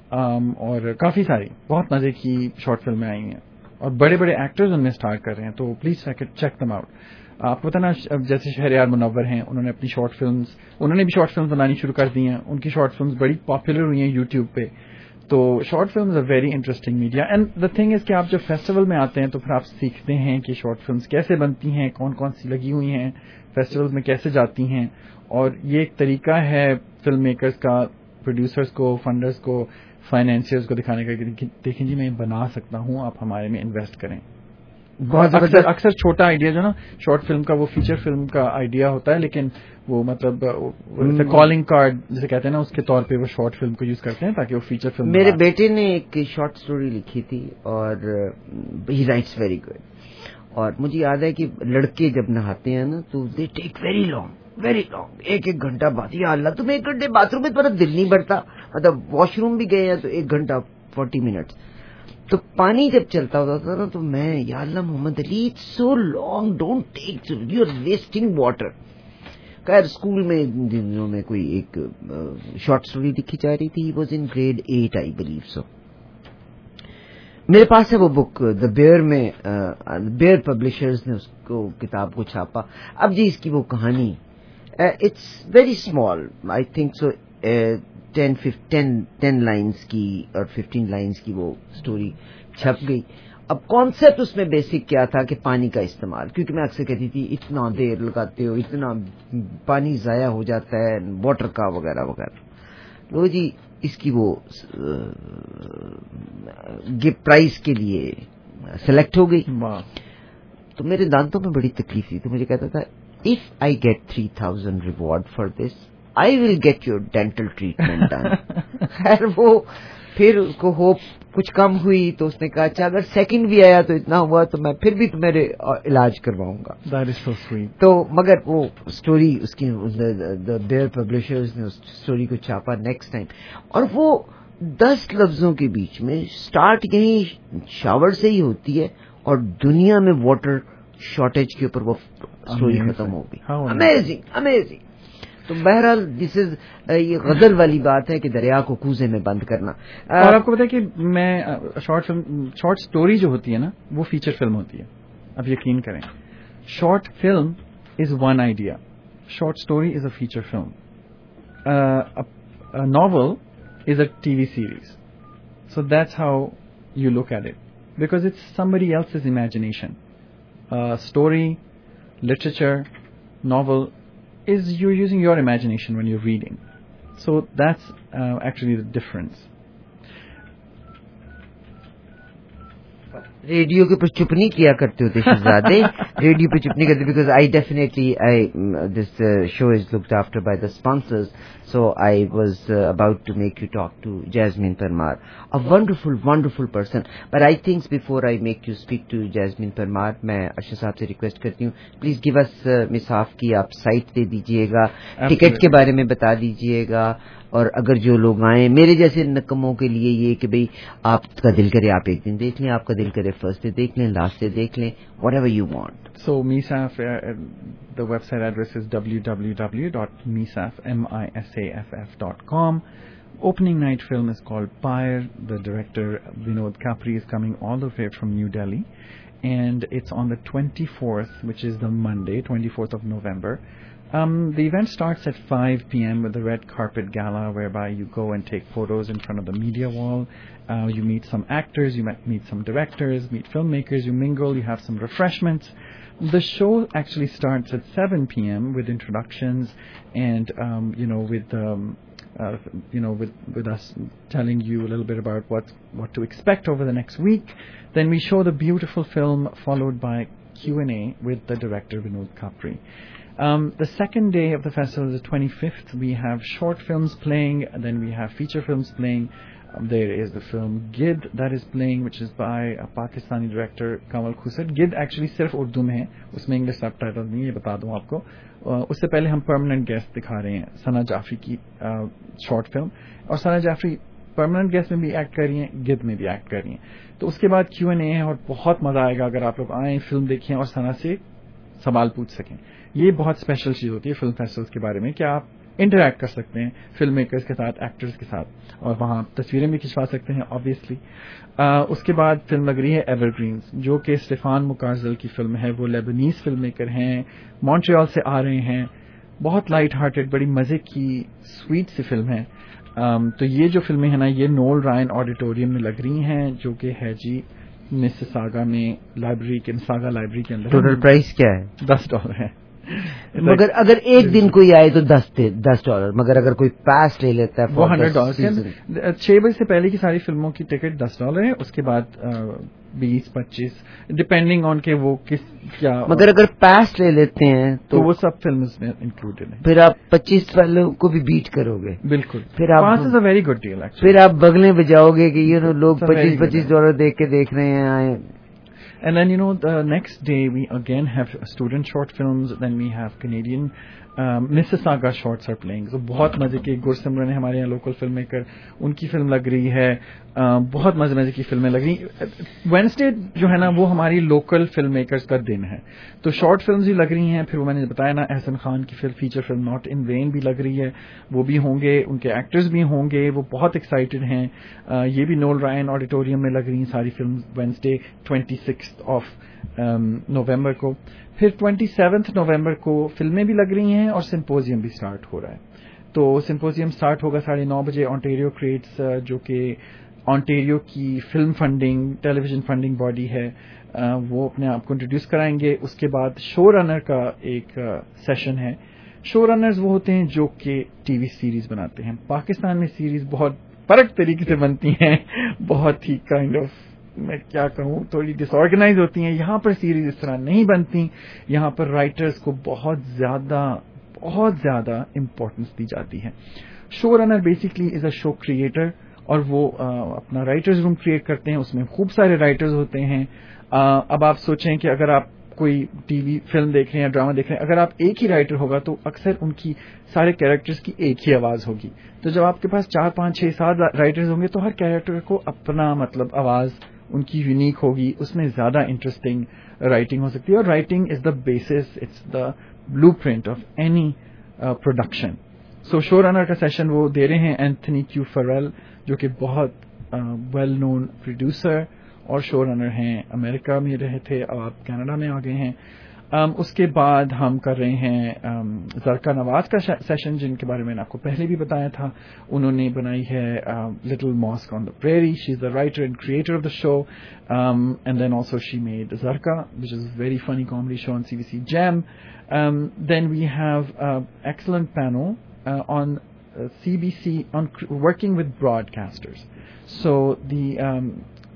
اور کافی ساری بہت مزے کی شارٹ فلمیں آئی ہیں, اور بڑے بڑے ایکٹرز ان میں اسٹار کر رہے ہیں. تو پلیز چیک دم آؤٹ. آپ کو پتہ نا جیسے شہریار منور ہیں, انہوں نے اپنی شارٹ فلمز انہوں نے بھی شارٹ فلمز بنانی شروع کر دی ہیں. ان کی شارٹ فلمز بڑی پاپولر ہوئی ہیں یوٹیوب پہ. تو short films are very interesting media. And the thing is کہ آپ جب فیسٹیول میں آتے ہیں تو پھر آپ سیکھتے ہیں کہ شارٹ فلمز کیسے بنتی ہیں, کون کون سی لگی ہوئی ہیں, فیسٹیولز میں کیسے جاتی ہیں. اور یہ ایک طریقہ ہے فلم میکرز کا, پروڈیوسرز کو, فنڈرز کو, فائنینسیئرز کو دکھانے کا کہ دیکھیں جی میں بنا سکتا ہوں, آپ ہمارے میں انویسٹ کریں. بہت اکثر اکثر چھوٹا آئیڈیا جو نا شارٹ فلم کا وہ فیچر فلم کا آئیڈیا ہوتا ہے, لیکن وہ مطلب کالنگ کارڈ جسے کہتے ہیں نا اس کے طور پہ وہ شارٹ فلم کو یوز کرتے ہیں تاکہ وہ فیچر فلم. میرے بیٹے نے ایک شارٹ سٹوری لکھی تھی اور ہی رائٹس ویری گڈ, اور مجھے یاد ہے کہ لڑکے جب نہاتے ہیں نا تو they take very long very long ایک ایک گھنٹہ بعد. یا اللہ تمہیں ایک گھنٹے باتھ روم میں تمہارا دل نہیں بڑھتا, مطلب واش روم بھی گئے ہیں تو ایک گھنٹہ فورٹی منٹس. تو پانی جب چلتا ہوتا تھا نا تو میں یا Allah Muhammad Ali it's so long, don't take, you are wasting water. خیر اسکول میں دنوں میں کوئی ایک شارٹ اسٹوری لکھی جا رہی تھی, was in grade eight I believe so. میرے پاس ہے وہ بک دا بیئر میں, بیئر پبلشرز نے اس کو کتاب کو چھاپا. اب جی اس کی وہ کہانی it's very small, I think so ten ten lines کی اور ففٹین لائنس کی وہ اسٹوری چھپ گئی. اب کانسیپٹ اس میں بیسک کیا تھا کہ پانی کا استعمال, کیونکہ میں اکثر کہتی تھی اتنا دیر لگاتے ہو, اتنا پانی ضائع ہو جاتا ہے واٹر کا وغیرہ وغیرہ. لو جی اس کی وہ گفٹ پرائز کے لیے سلیکٹ ہو گئی. تو میرے دانتوں میں بڑی تکلیف تھی, تو مجھے کہتا تھا if I get three thousand reward for this I will get your dental treatment done. خیر وہ پھر اس کو ہوپ کچھ کم ہوئی تو اس نے کہا اچھا اگر سیکنڈ بھی آیا تو اتنا ہوا تو میں پھر بھی تمہارے علاج کرواؤں گا. That is so sweet. تو مگر وہ اسٹوری اس کی بیئر پبلشرز نے اس اسٹوری کو چھاپا نیکسٹ ٹائم, اور وہ دس لفظوں کے بیچ میں اسٹارٹ یہیں شاور سے ہی ہوتی ہے اور دنیا میں واٹر شارٹیج کے اوپر وہ اسٹوری ختم ہو گئی. Amazing amazing. تو بہرحال دس از یہ غزل والی بات ہے کہ دریا کو کوزے میں بند کرنا. اور آپ کو پتا ہے کہ میں شارٹ فلم شارٹ اسٹوری جو ہوتی ہے نا وہ فیچر فلم ہوتی ہے. اب یقین کریں, short film is one idea, short story is a feature film, novel is a T V series. So that's how you look at it because it's somebody else's imagination. Story, literature, novel is you're using your imagination when you're reading. So that's uh, actually the difference. Radio کے اوپر چپ نہیں کیا کرتے ہوتے شہزادے, radio پہ چپ نہیں کرتے because I definitely I this show is looked after by the sponsors. So I was about to make you talk to Jasmine Parmar, a wonderful wonderful person. But I think before I make you speak to Jasmine Parmar, میں ارشد صاحب سے request کرتی ہوں please give us مساف کی آپ site دے دیجیے گا, ticket کے بارے میں بتا دیجیے گا, اور اگر جو لوگ آئیں میرے جیسے نکموں کے لیے یہ کہ بھئی آپ کا دل کرے آپ ایک دن دیکھ لیں, آپ کا دل کرے فرسٹ ڈے دیکھ لیں, لاسٹ ڈے دیکھ لیں, whatever you want. So MISAF, the website address is w w w dot misaf dot com. Opening night film is called Pyre. The director Vinod Capri is coming all the way from New Delhi, and it's on the twenty-fourth, which is the Monday, twenty-fourth of November. Um, the event starts at five p.m. with the red carpet gala, whereby you go and take photos in front of the media wall. Uh, you meet some actors, you meet some directors, meet filmmakers, you mingle, you have some refreshments. The show actually starts at seven p.m. with introductions and, um, you know, with, um, uh, you know, with, with us telling you a little bit about what, what to expect over the next week. Then we show the beautiful film followed by Q and A with the director Vinod Kapri. Um, the second day of the festival, the twenty-fifth, we have short films playing, and then we have feature films playing. Um, there is the film Gid that is playing, which is by a Pakistani director Kamal Khusad. Gid actually सिर्फ उर्दू में है, उसमें English सब title नहीं है, बता दूं आपको. uh, उससे पहले हम परमानेंट गेस्ट दिखा रहे हैं, सना जाफरी की शॉर्ट फिल्म, और सना जाफरी परमानेंट गेस्ट में भी एक्ट कर रही हैं, गिद में भी एक्ट कर रही हैं. तो उसके बाद क्यू एन ए है और बहुत मजा आएगा अगर आप लोग आएँ, फिल्म देखें और सना से सवाल पूछ सकें. ये बहुत स्पेशल चीज होती है फिल्म फेस्टिवल्स के बारे में कि आप इंटरैक्ट कर सकते हैं फिल्म मेकर्स के साथ, एक्टर्स के साथ, और वहां तस्वीरें भी खिंचवा सकते हैं ऑब्वियसली. उसके बाद फिल्म लग रही है एवरग्रीन्स, जो कि स्टेफान मुकार्जल की फिल्म है. वो लेबनीज फिल्म मेकर हैं, मॉन्ट्रियल से आ रहे हैं. बहुत लाइट हार्टेड, बड़ी मजे की स्वीट सी फिल्म है. um, तो ये जो फिल्में हैं ना, ये नोल रायन ऑडिटोरियम में लग रही हैं, जो कि है जी मिसिसागा में, लाइब्रेरी के मिसिसागा लाइब्रेरी के अंदर. टोटल प्राइस क्या है? दस डॉलर है. मगर अगर एक दिन कोई आए तो दस दस डॉलर, मगर अगर कोई पास ले लेता है वो हंड्रेड डॉलर. छह बजे से पहले की सारी फिल्मों की टिकट दस डॉलर है, उसके बाद बीस पच्चीस डिपेंडिंग ऑन के वो किस क्या. मगर अगर पास ले लेते हैं तो, तो वो सब फिल्म में इंक्लूडेड है. फिर आप पच्चीस वालों को भी बीट करोगे. बिल्कुल. फिर आप pass is a very good deal. फिर आप बगलें बजाओगे कि यू नो लोग पच्चीस पच्चीस डॉलर देख के देख रहे हैं आए. And then, you know, the next day we again have student short films. Then we have Canadian um, Mississauga shorts are playing. So बहुत मजे की गुरसिमरन है हमारे यहाँ लोकल फिल्म मेकर, उनकी फिल्म लग रही है. uh, बहुत मजे मजे की फिल्में लग रही. वेडनेसडे जो है ना वो हमारी लोकल फिल्म मेकर्स का दिन है, तो शॉर्ट फिल्म्स भी लग रही हैं. फिर वो मैंने बताया ना, एहसन खान की film feature film not in vain भी लग रही है, वो भी होंगे, उनके एक्टर्स भी होंगे, वो बहुत एक्साइटेड हैं. uh, ये भी नोल रायन ऑडिटोरियम में लग रही हैं सारी film Wednesday twenty six of November को. फिर ट्वेंटी सेवन्थ नवंबर को फिल्में भी लग रही हैं और सिंपोजियम भी स्टार्ट हो रहा है. तो सिंपोजियम स्टार्ट होगा साढ़े नौ बजे. ऑन्टेरियो क्रिएट्स, जो कि ऑन्टेरियो की film funding, television funding body है, वो अपने आप को इंट्रोड्यूस कराएंगे. उसके बाद शो रनर का एक सेशन है. शो रनर्स वो होते हैं जो कि टीवी सीरीज बनाते हैं. पाकिस्तान में सीरीज बहुत फर्क तरीके से बनती हैं, बहुत ही काइंड ऑफ, मैं क्या कहूँ, थोड़ी डिसऑर्गेनाइज होती हैं. यहाँ पर सीरीज इस तरह नहीं बनती. यहाँ पर राइटर्स को बहुत ज्यादा बहुत ज्यादा इम्पोर्टेंस दी जाती है. Show runner basically is a show creator, और वो आ, अपना राइटर्स रूम क्रिएट करते हैं. उसमें खूब सारे राइटर्स होते हैं. आ, अब आप सोचें कि अगर आप कोई टीवी फिल्म देख रहे हैं या ड्रामा देख रहे हैं, अगर आप एक ही राइटर होगा तो अक्सर उनकी सारे कैरेक्टर्स की एक ही आवाज होगी. तो जब आपके पास चार पांच छह सात राइटर्स होंगे तो हर कैरेक्टर को अपना मतलब आवाज उनकी यूनिक होगी. उसमें ज्यादा इंटरेस्टिंग राइटिंग हो सकती है. और writing is the basis, it's the blueprint of any production. So show runner का सेशन वो दे रहे हैं एंथनी क्यू फरेल, जो कि बहुत वेल नोन प्रोड्यूसर और शो रनर हैं. अमेरिका में रहे थे, अब आप कनाडा में आ गए हैं. um, उसके बाद हम कर रहे हैं um, ज़रका नवाज का सेशन, जिनके बारे में मैंने आपको पहले भी बताया था. उन्होंने बनाई है Little Mosque on the Prairie. She is the writer and creator of the show, and then also she made Zarqa, which is very funny comedy show on CBC Gem. Then we have excellent panel on C B C on working with broadcasters. So the um,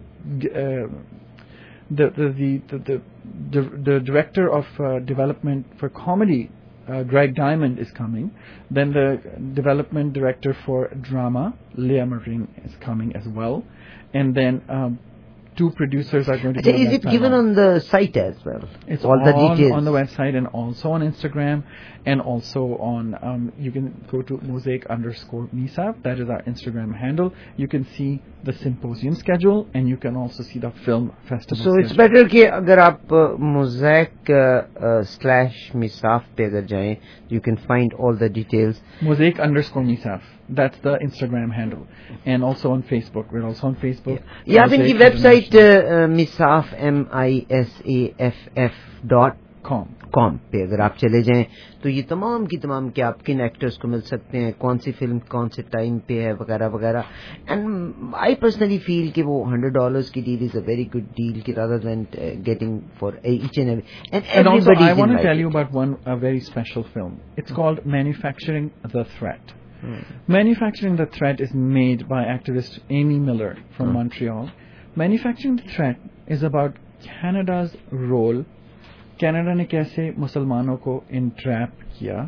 uh, the, the, the the the the director of uh, development for comedy, uh, Greg Diamond, is coming. Then the development director for drama, Leah Marine, is coming as well. And then um, two producers are going to. Is it given on the site as well? It's all the details on the website and also on Instagram, and also on. Um, you can go to mosaic underscore misaf. That is our Instagram handle. You can see the symposium schedule, and you can also see the film festival. So schedule. it's better कि अगर आप mosaic slash misaf पे अगर जाएं, you can find all the details. Mosaic underscore misaf. That's the Instagram handle, and also on Facebook. We're also on Facebook. या आप इनकी website misaf m i s a f f dot com com پہ اگر آپ چلے جائیں تو یہ تمام کی تمام کہ آپ کن ایکٹرز کو مل سکتے ہیں, کون سی فلم کون سے ٹائم پہ ہے وغیرہ وغیرہ. اینڈ آئی پرسنلی فیل کہ وہ ہنڈریڈ ڈالرز کی deal is a very good deal کی rather than getting for each and every. And, and also I want to tell you about one a very special film. It's called Manufacturing the Threat. Hmm. Manufacturing the Threat is made by activist Amy Miller from hmm. Montreal. Manufacturing the Threat is about Canada's role. Canada نے کیسے مسلمانوں کو انٹریپ کیا,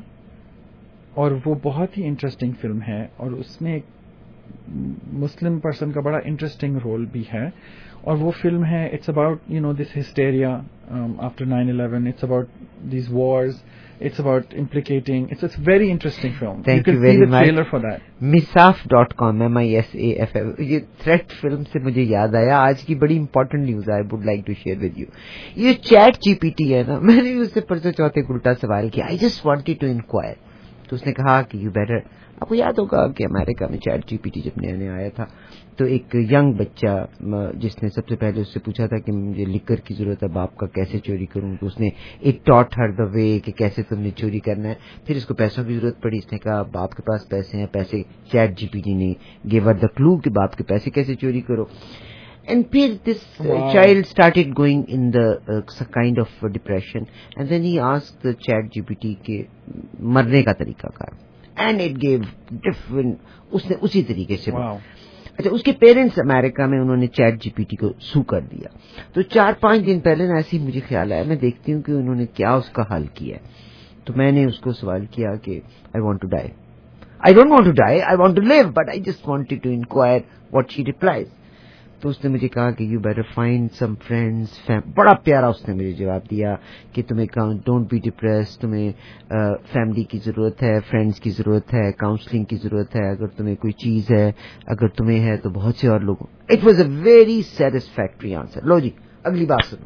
اور وہ بہت ہی interesting film ہے, اور اس میں ایک مسلم پرسن کا بڑا انٹرسٹنگ رول بھی ہے. اور وہ فلم ہے it's about you know this hysteria after nine eleven, it's about these wars, it's about implicating, it's a very interesting film. Thank you, you very much. Trailer for that. misaf dot com, M I S A F F. یہ threat film سے مجھے یاد آیا آج کی بڑی important news I would like to share with you. یہ ChatGPT ہے نا, میں نے اس سے پرسوں چوتھے کو الٹا سوال کیا, I just wanted to enquire. تو اس نے کہا کہ یو بیٹر, آپ کو یاد ہوگا کہ امریکہ میں چیٹ جی پی ٹی جب نیا نیا آیا تھا تو ایک ینگ بچہ جس نے سب سے پہلے اس سے پوچھا تھا کہ مجھے لکر کی ضرورت ہے, باپ کا کیسے چوری کروں, تو اس نے ایک ٹاٹ ہر دا وے کہ کیسے تم نے چوری کرنا ہے. پھر اس کو پیسوں کی ضرورت پڑی, اس نے کہا باپ کے پاس پیسے ہیں, پیسے چیٹ جی پی ٹی نے گیو ہر دا کلو کہ باپ کے پیسے کیسے چوری کرو. اینڈ پھر this child started going in the kind of depression, and then he asked the ChatGPT کے مرنے کا طریقہ کار, اینڈ اٹ گیو ڈفرنٹ, اس نے اسی طریقے سے. اچھا, اس کے پیرنٹس امریکہ میں انہوں نے چیٹ جی پی ٹی کو سو کر دیا. تو چار پانچ دن پہلے نا ایسے ہی مجھے خیال آیا, میں دیکھتی ہوں کہ انہوں نے کیا اس کا حل کیا. تو میں نے اس کو سوال کیا کہ I want to die, I don't want to die, I want to live, but I just wanted to enquire what she replies. تو اس نے مجھے کہا کہ you better find some friends. بڑا پیارا اس نے مجھے جواب دیا کہ تمہیں ڈونٹ بی ڈپریس, تمہیں فیملی کی ضرورت ہے, فرینڈس کی ضرورت ہے, کاؤنسلنگ کی ضرورت ہے, اگر تمہیں کوئی چیز ہے, اگر تمہیں ہے تو بہت سے اور لوگوں. It was a very satisfactory answer. لو جی اگلی بات سنو,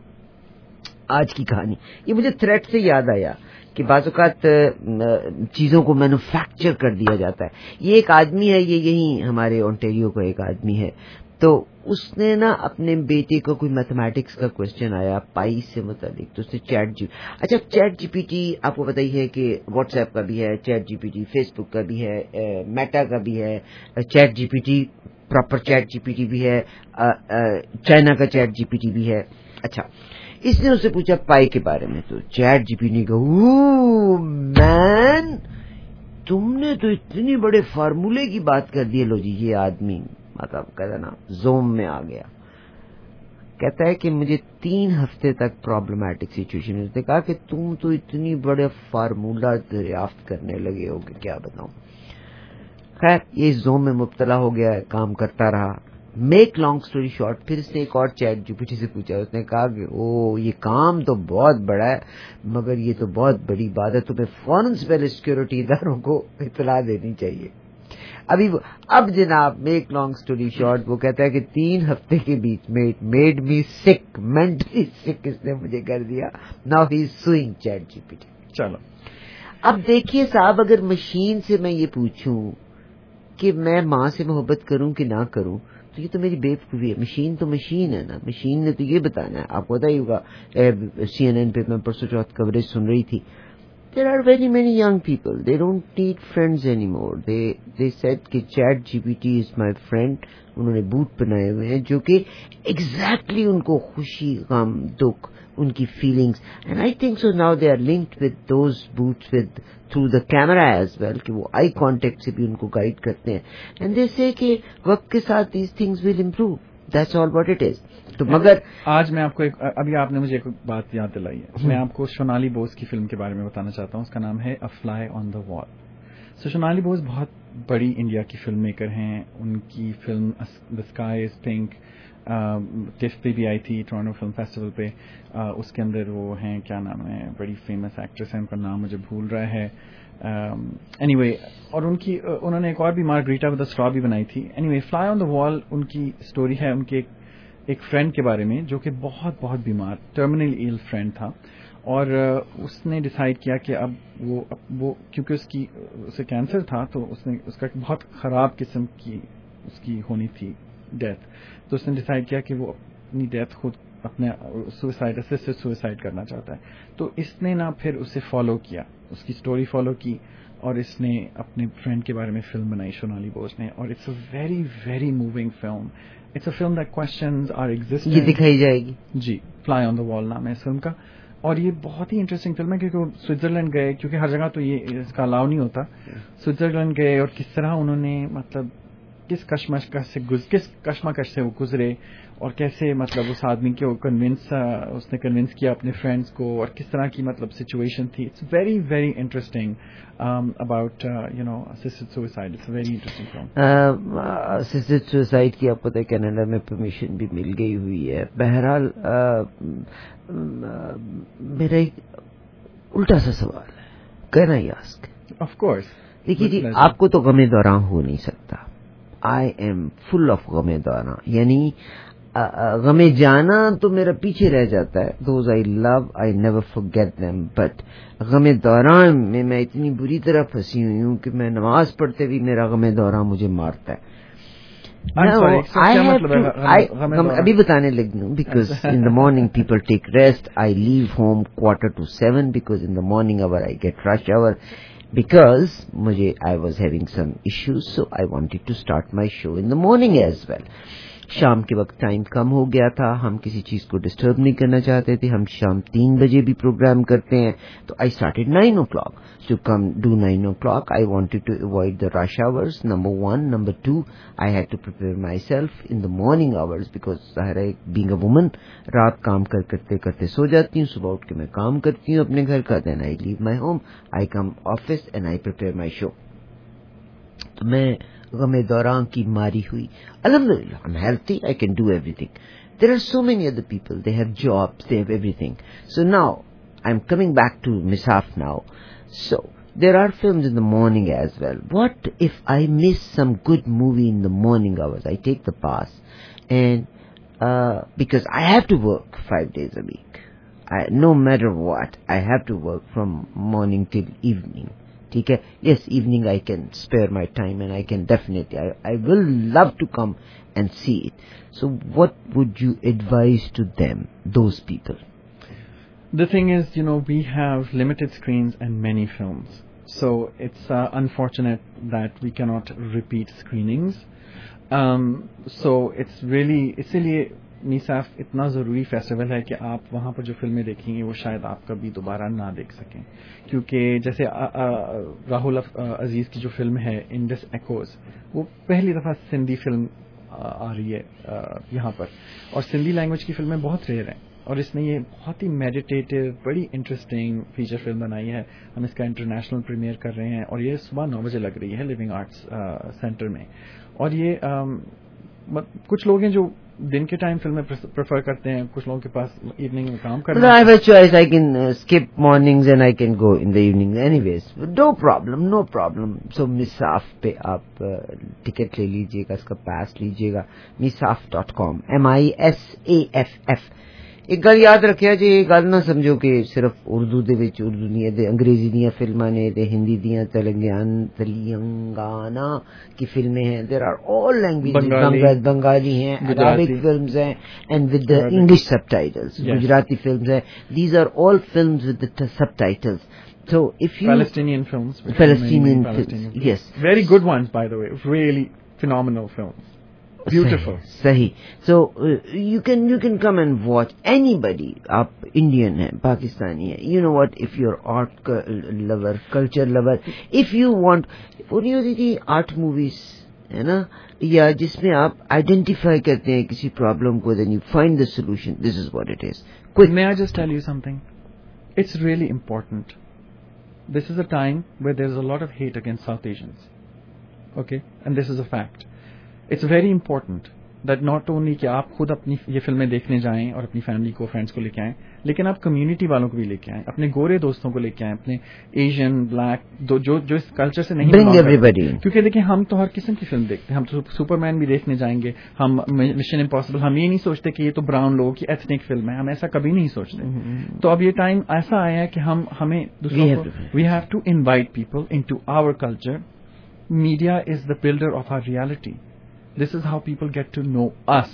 آج کی کہانی. یہ مجھے تھریٹ سے یاد آیا کہ بعض اوقات چیزوں کو مینوفیکچر کر دیا جاتا ہے. یہ ایک آدمی ہے, یہ یہیں ہمارے اونٹیریو کو ایک آدمی ہے, تو اس نے نا اپنے بیٹے کو کوئی میتھمیٹکس کا کوشچن آیا پائی سے متعلق, تو اس نے چیٹ جی اچھا چیٹ جی پی ٹی آپ کو بتائی ہے کہ واٹس ایپ کا بھی ہے ChatGPT, Facebook کا بھی ہے, میٹا کا بھی ہے ChatGPT, proper ChatGPT بھی ہے, چائنا کا چیٹ جی پی ٹی بھی ہے. اچھا, اس نے اس سے پوچھا پائی کے بارے میں, تو چیٹ جی پی ٹی نے کہا مین تم نے تو اتنی بڑے فارمولے کی بات کر دی. لو جی یہ آدمی مطلب کہتا نا زوم میں آ گیا, کہتا ہے کہ مجھے تین ہفتے تک پرابلمٹک سچویشن. اس نے کہا کہ تم تو اتنی بڑے فارمولا دریافت کرنے لگے ہو کہ کیا بتاؤں. خیر یہ زوم میں مبتلا ہو گیا, کام کرتا رہا. میک لانگ اسٹوری شارٹ, پھر اس نے ایک اور چیٹ جی پی ٹی سے پوچھا, اس نے کہا کہ او یہ کام تو بہت بڑا ہے مگر یہ تو بہت بڑی بات ہے, تمہیں فوراً سے پہلے سیکورٹی اداروں کو اطلاع دینی چاہیے. ابھی اب جناب میک لانگ اسٹوری شارٹ, وہ کہتا ہے کہ تین ہفتے کے بیچ میں اٹ میڈ می سک, مینٹلی سک اس نے مجھے کر دیا. Now he is suing ChatGPT. چلو اب دیکھیے صاحب, اگر مشین سے میں یہ پوچھوں کہ میں ماں سے محبت کروں کہ نہ کروں تو یہ تو میری بےوقوفی ہے. مشین تو مشین ہے نا, مشین نے تو یہ بتانا ہے. آپ کو پتا ہی ہوگا سی این این پہ میں پرسوں چوتھ کوریج سن رہی تھی, there are very many young people, they don't need friends anymore. they they said کہ chat G P T is my friend. انہوں نے بوٹ بنائے ہوئے ہیں جو کہ exactly ان کو خوشی, غم, دکھ, ان کی feelings, and I think so now they are linked with those boots with through the camera as well, کہ وہ eye contact سے بھی ان کو guide کرتے ہیں, and they say کہ وقت کے ساتھ these things will improve. That's all what it is. تو مگر آج میں آپ کو ایک, ابھی آپ نے مجھے ایک بات یاد دلائی ہے, میں آپ کو سونالی بوس کی فلم کے بارے میں بتانا چاہتا ہوں. اس کا نام ہے A Fly on the Wall. سو سونالی بوس بہت بڑی انڈیا کی فلم میکر ہیں. ان کی film The Sky is Pink TIFF پہ بھی آئی تھی, ٹورانٹو فلم فیسٹیول پہ. اس کے اندر وہ ہیں, کیا نام ہے, بڑی فیمس ایکٹریس ہیں, ان کا نام مجھے بھول رہا ہے. اینی وے, اور ان کی انہوں نے ایک اور بھی مارگریٹا ود اسٹرا بھی بنائی تھی. اینی وے, فلائی آن دا وال ان کی اسٹوری ہے ان کے ایک ایک فرینڈ کے بارے میں جو کہ بہت بہت بیمار, ٹرمینل ایل فرینڈ تھا, اور اس نے ڈیسائیڈ کیا کہ اب وہ وہ کیونکہ اس کی اسے کینسر تھا تو اس نے اس کا بہت خراب قسم کی اس کی ہونی تھی ڈیتھ, تو اس نے ڈیسائیڈ کیا کہ وہ اپنی ڈیتھ خود اپنے سوسائڈ اسسٹڈ سوسائڈ کرنا چاہتا ہے. تو اس نے نا پھر اسے فالو کیا, اس کی اسٹوری فالو کی, اور اس نے اپنے فرینڈ کے بارے میں فلم بنائی شونالی بوس نے, اور it's a very very moving film. It's a film that questions are existing. یہ دکھائی جائے گی جی, فلائی آن دا وال نام ہے اس فلم کا. اور یہ بہت ہی انٹرسٹنگ فلم ہے کیونکہ وہ سوئٹزرلینڈ گئے, کیونکہ ہر جگہ تو یہ اس کا الاؤ نہیں ہوتا. سوئٹزرلینڈ گئے اور کس طرح انہوں نے مطلب کس کشمکش سے کس کشمکش سے وہ گزرے, اور کیسے مطلب اس آدمی کو کنونس اس نے کنونس کیا اپنے فرینڈس کو, اور کس طرح کی مطلب سچویشن تھی. It's very very interesting about you know assisted suicide. It's very interesting film. Assisted suicide کی آپ کو پتہ کینیڈا میں پرمیشن بھی مل گئی ہوئی ہے. بہرحال میرا ایک الٹا سا سوال ہے, can I ask? Of course. دیکھیے جی, آپ کو تو غم دوراں ہو نہیں سکتا. آئی ایم فل آف غم دوراں, یعنی غم جانا تو میرا پیچھے رہ جاتا ہے. Those I love, I never forget them. But غم دوران میں میں اتنی بری طرح پھنسی ہوئی ہوں کہ میں نماز پڑھتے بھی میرا غم دوران مجھے مارتا ہے. ابھی بتانے لگی ہوں. Because in the morning people take rest. I leave home quarter to seven because in the morning hour I get rush hour. Because مجھے I was having some issues, so I wanted to start my show in the morning as well. شام کے وقت time کم ہو گیا تھا, ہم کسی چیز کو ڈسٹرب نہیں کرنا چاہتے تھے. ہم شام تین بجے بھی پروگرام کرتے ہیں, تو I started nine o'clock to come do nine o'clock. I wanted to avoid the rush hours, number one. Number two, I had to prepare myself in the morning hours, because ظاہر ہے being a women رات کام کر کرتے کرتے سو جاتی ہوں, صبح اٹھ کے میں کام کرتی ہوں اپنے گھر کا. Then I leave my home, I come office and I prepare my show. تو میں غم دوران کی ماری ہوئی. Alhamdulillah, I'm healthy, I can do everything. There are so many other people, they have jobs, they have everything. So now, I'm coming back to Misaf now. So, there are films in the morning as well. What if I miss some good movie in the morning hours? I take the pass. And, uh, because I have to work five days a week. I, no matter what, I have to work from morning till evening. Okay? Yes, evening I can spare my time and I can definitely, I, I will love to come and see it. So what would you advise to them, those people? The thing is, you know, we have limited screens and many films. So it's uh, unfortunate that we cannot repeat screenings. Um, so it's really, isliye میساف اتنا ضروری festival ہے کہ آپ وہاں پر جو فلمیں دیکھیں گے وہ شاید آپ کبھی دوبارہ نہ دیکھ سکیں, کیونکہ جیسے راہل عزیز کی جو فلم ہے انڈس ایکوز, وہ پہلی دفعہ سندھی فلم آ رہی ہے یہاں پر, اور سندھی لینگویج کی فلمیں بہت ریئر ہیں, اور اس نے یہ بہت ہی میڈیٹیٹو بڑی انٹرسٹنگ فیچر فلم بنائی ہے. ہم اس کا انٹرنیشنل پریمیئر کر رہے ہیں, اور یہ صبح نو بجے لگ رہی ہے لیونگ آرٹس سینٹر میں. اور یہ کچھ لوگ ہیں جو دن کے ٹائم فلمیں پریفر کرتے ہیں, کچھ لوگوں کے پاس ایوننگ میں کام کرنا. I have a choice. I can uh, skip mornings and I can go in the evening anyways. No problem, no problem. So Misaf پہ آپ ٹکٹ لے لیجیے گا, اس کا پاس لیجیے گا, misaf dot com, M I S A F F. ایک گل یاد رکھیا جی, یہ گل نہ سمجھو کہ صرف اردو دے وچ اردو نہیں ہے, انگریزی دیاں فلماں نے, تے ہندی دیاں, تلنگان تلنگانہ کی فلمیں ہیں. There are all language, Bengali ہیں, عربک فلمز ہیں, and with the English subtitles, Gujarati films ہیں. These are all films with the subtitles. So if you Palestinian films, Palestinian films, yes, very good ones by the way, really phenomenal films. Beautiful. Sahi. So uh, you can you can come and watch anybody. Aap Indian hai, Pakistani hai. You know what? If you're art lover, culture lover, if you want, what do you think? Art movies, है ना, या जिसमें आप identify करते हैं किसी problem को, then you find the solution. This is what it is. Quick. May I just tell you something? It's really important. This is a time where there's a lot of hate against South Asians. Okay, and this is a fact. It's very important that not only کہ آپ خود اپنی یہ فلمیں دیکھنے جائیں اور اپنی فیملی کو, فرینڈس کو لے کے آئیں, لیکن آپ کمیونٹی والوں کو بھی لے کے آئیں, اپنے گورے دوستوں کو لے کے آئیں, اپنے ایشین, بلیک, جو جو اس کلچر سے نہیں, کیونکہ دیکھیں ہم تو ہر قسم کی فلم دیکھتے ہیں. ہم تو سپر مین بھی دیکھنے جائیں گے, ہم مشن امپاسبل, ہم یہ نہیں سوچتے کہ یہ تو براؤن لوگوں کی ایتھنک فلم ہے, ہم ایسا کبھی نہیں سوچتے. تو اب یہ ٹائم ایسا آیا ہے کہ ہم ہمیں we have to invite people into our culture. Media is the builder of our reality. This is how people get to know us.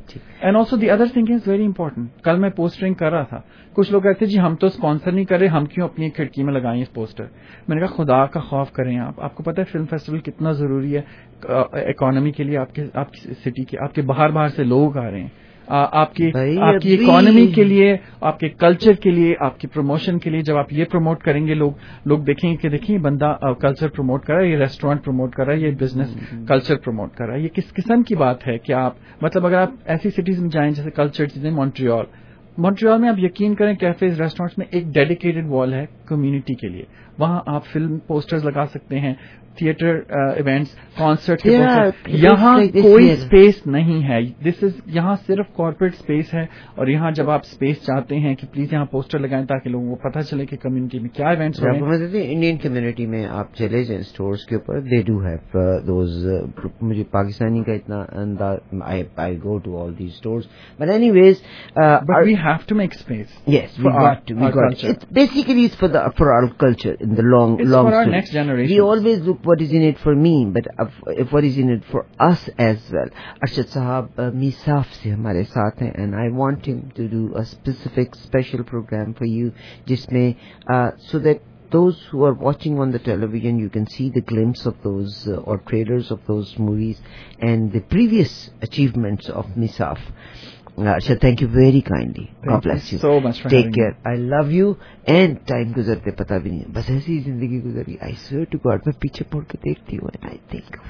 And also the other thing is very important. کل میں پوسٹرنگ کر رہا تھا, کچھ لوگ کہتے جی ہم تو اسپانسر نہیں کر رہے, ہم کیوں اپنی کھڑکی میں لگائیں اس پوسٹر. میں نے کہا خدا کا خوف کریں آپ. آپ کو پتہ ہے فلم فیسٹیول کتنا ضروری ہے اکانومی کے لیے, آپ کے آپ کی سٹی کے, آپ کے باہر باہر سے لوگ آ رہے ہیں, آپ کی آپ کی اکانومی کے لیے, آپ کے کلچر کے لیے, آپ کی پروموشن کے لیے. جب آپ یہ پروموٹ کریں گے, لوگ لوگ دیکھیں گے کہ دیکھیں یہ بندہ کلچر پروموٹ کر رہا ہے, یہ ریسٹورینٹ پروموٹ کر رہا ہے, یہ بزنس کلچر پروموٹ کر رہا ہے. یہ کس قسم کی بات ہے کہ آپ مطلب اگر آپ ایسی سٹیز میں جائیں جیسے کلچر چیزیں, مونٹریال مونٹریال میں آپ یقین کریں کیفیز ریسٹورینٹس میں ایک ڈیڈیکیٹڈ وال ہے کمیونٹی کے لیے. وہاں آپ فلم پوسٹرز لگا سکتے ہیں, تھیٹر ایونٹس, کانسرٹ کے پوسٹر. یہاں کوئی اسپیس نہیں ہے. دس از یہاں صرف کارپوریٹ اسپیس ہے, اور یہاں جب آپ اسپیس چاہتے ہیں کہ پلیز یہاں پوسٹر لگائیں تاکہ لوگوں کو پتہ چلے کہ کمیونٹی میں کیا ایونٹس ہو رہے ہیں. انڈین کمیونٹی میں آپ چلے جائیں اسٹورس کے اوپر, دے ڈو ہیو دوز. مجھے پاکستانی کا اتنا انداز, I go to all these stores, but anyways but we have to make space. Yes, we got to, we got it. Basically it's for the for our culture in the long long for our next generation. We always look what is in it for me, but if what is in it for us as well. Arshad Sahab Misaf se hamare saath hain, and I want him to do a specific special program for you, jisme uh, so that those who are watching on the television, you can see the glimpse of those uh, or trailers of those movies and the previous achievements of Misaf. Arshad, uh, thank you very kindly. Thank God bless you. So much for Take having care. me. I love you. And time guzarte pata bhi nahi. Bas aisi hi zindagi guzari. I swear to God, main piche mud ke dekhti hu and I think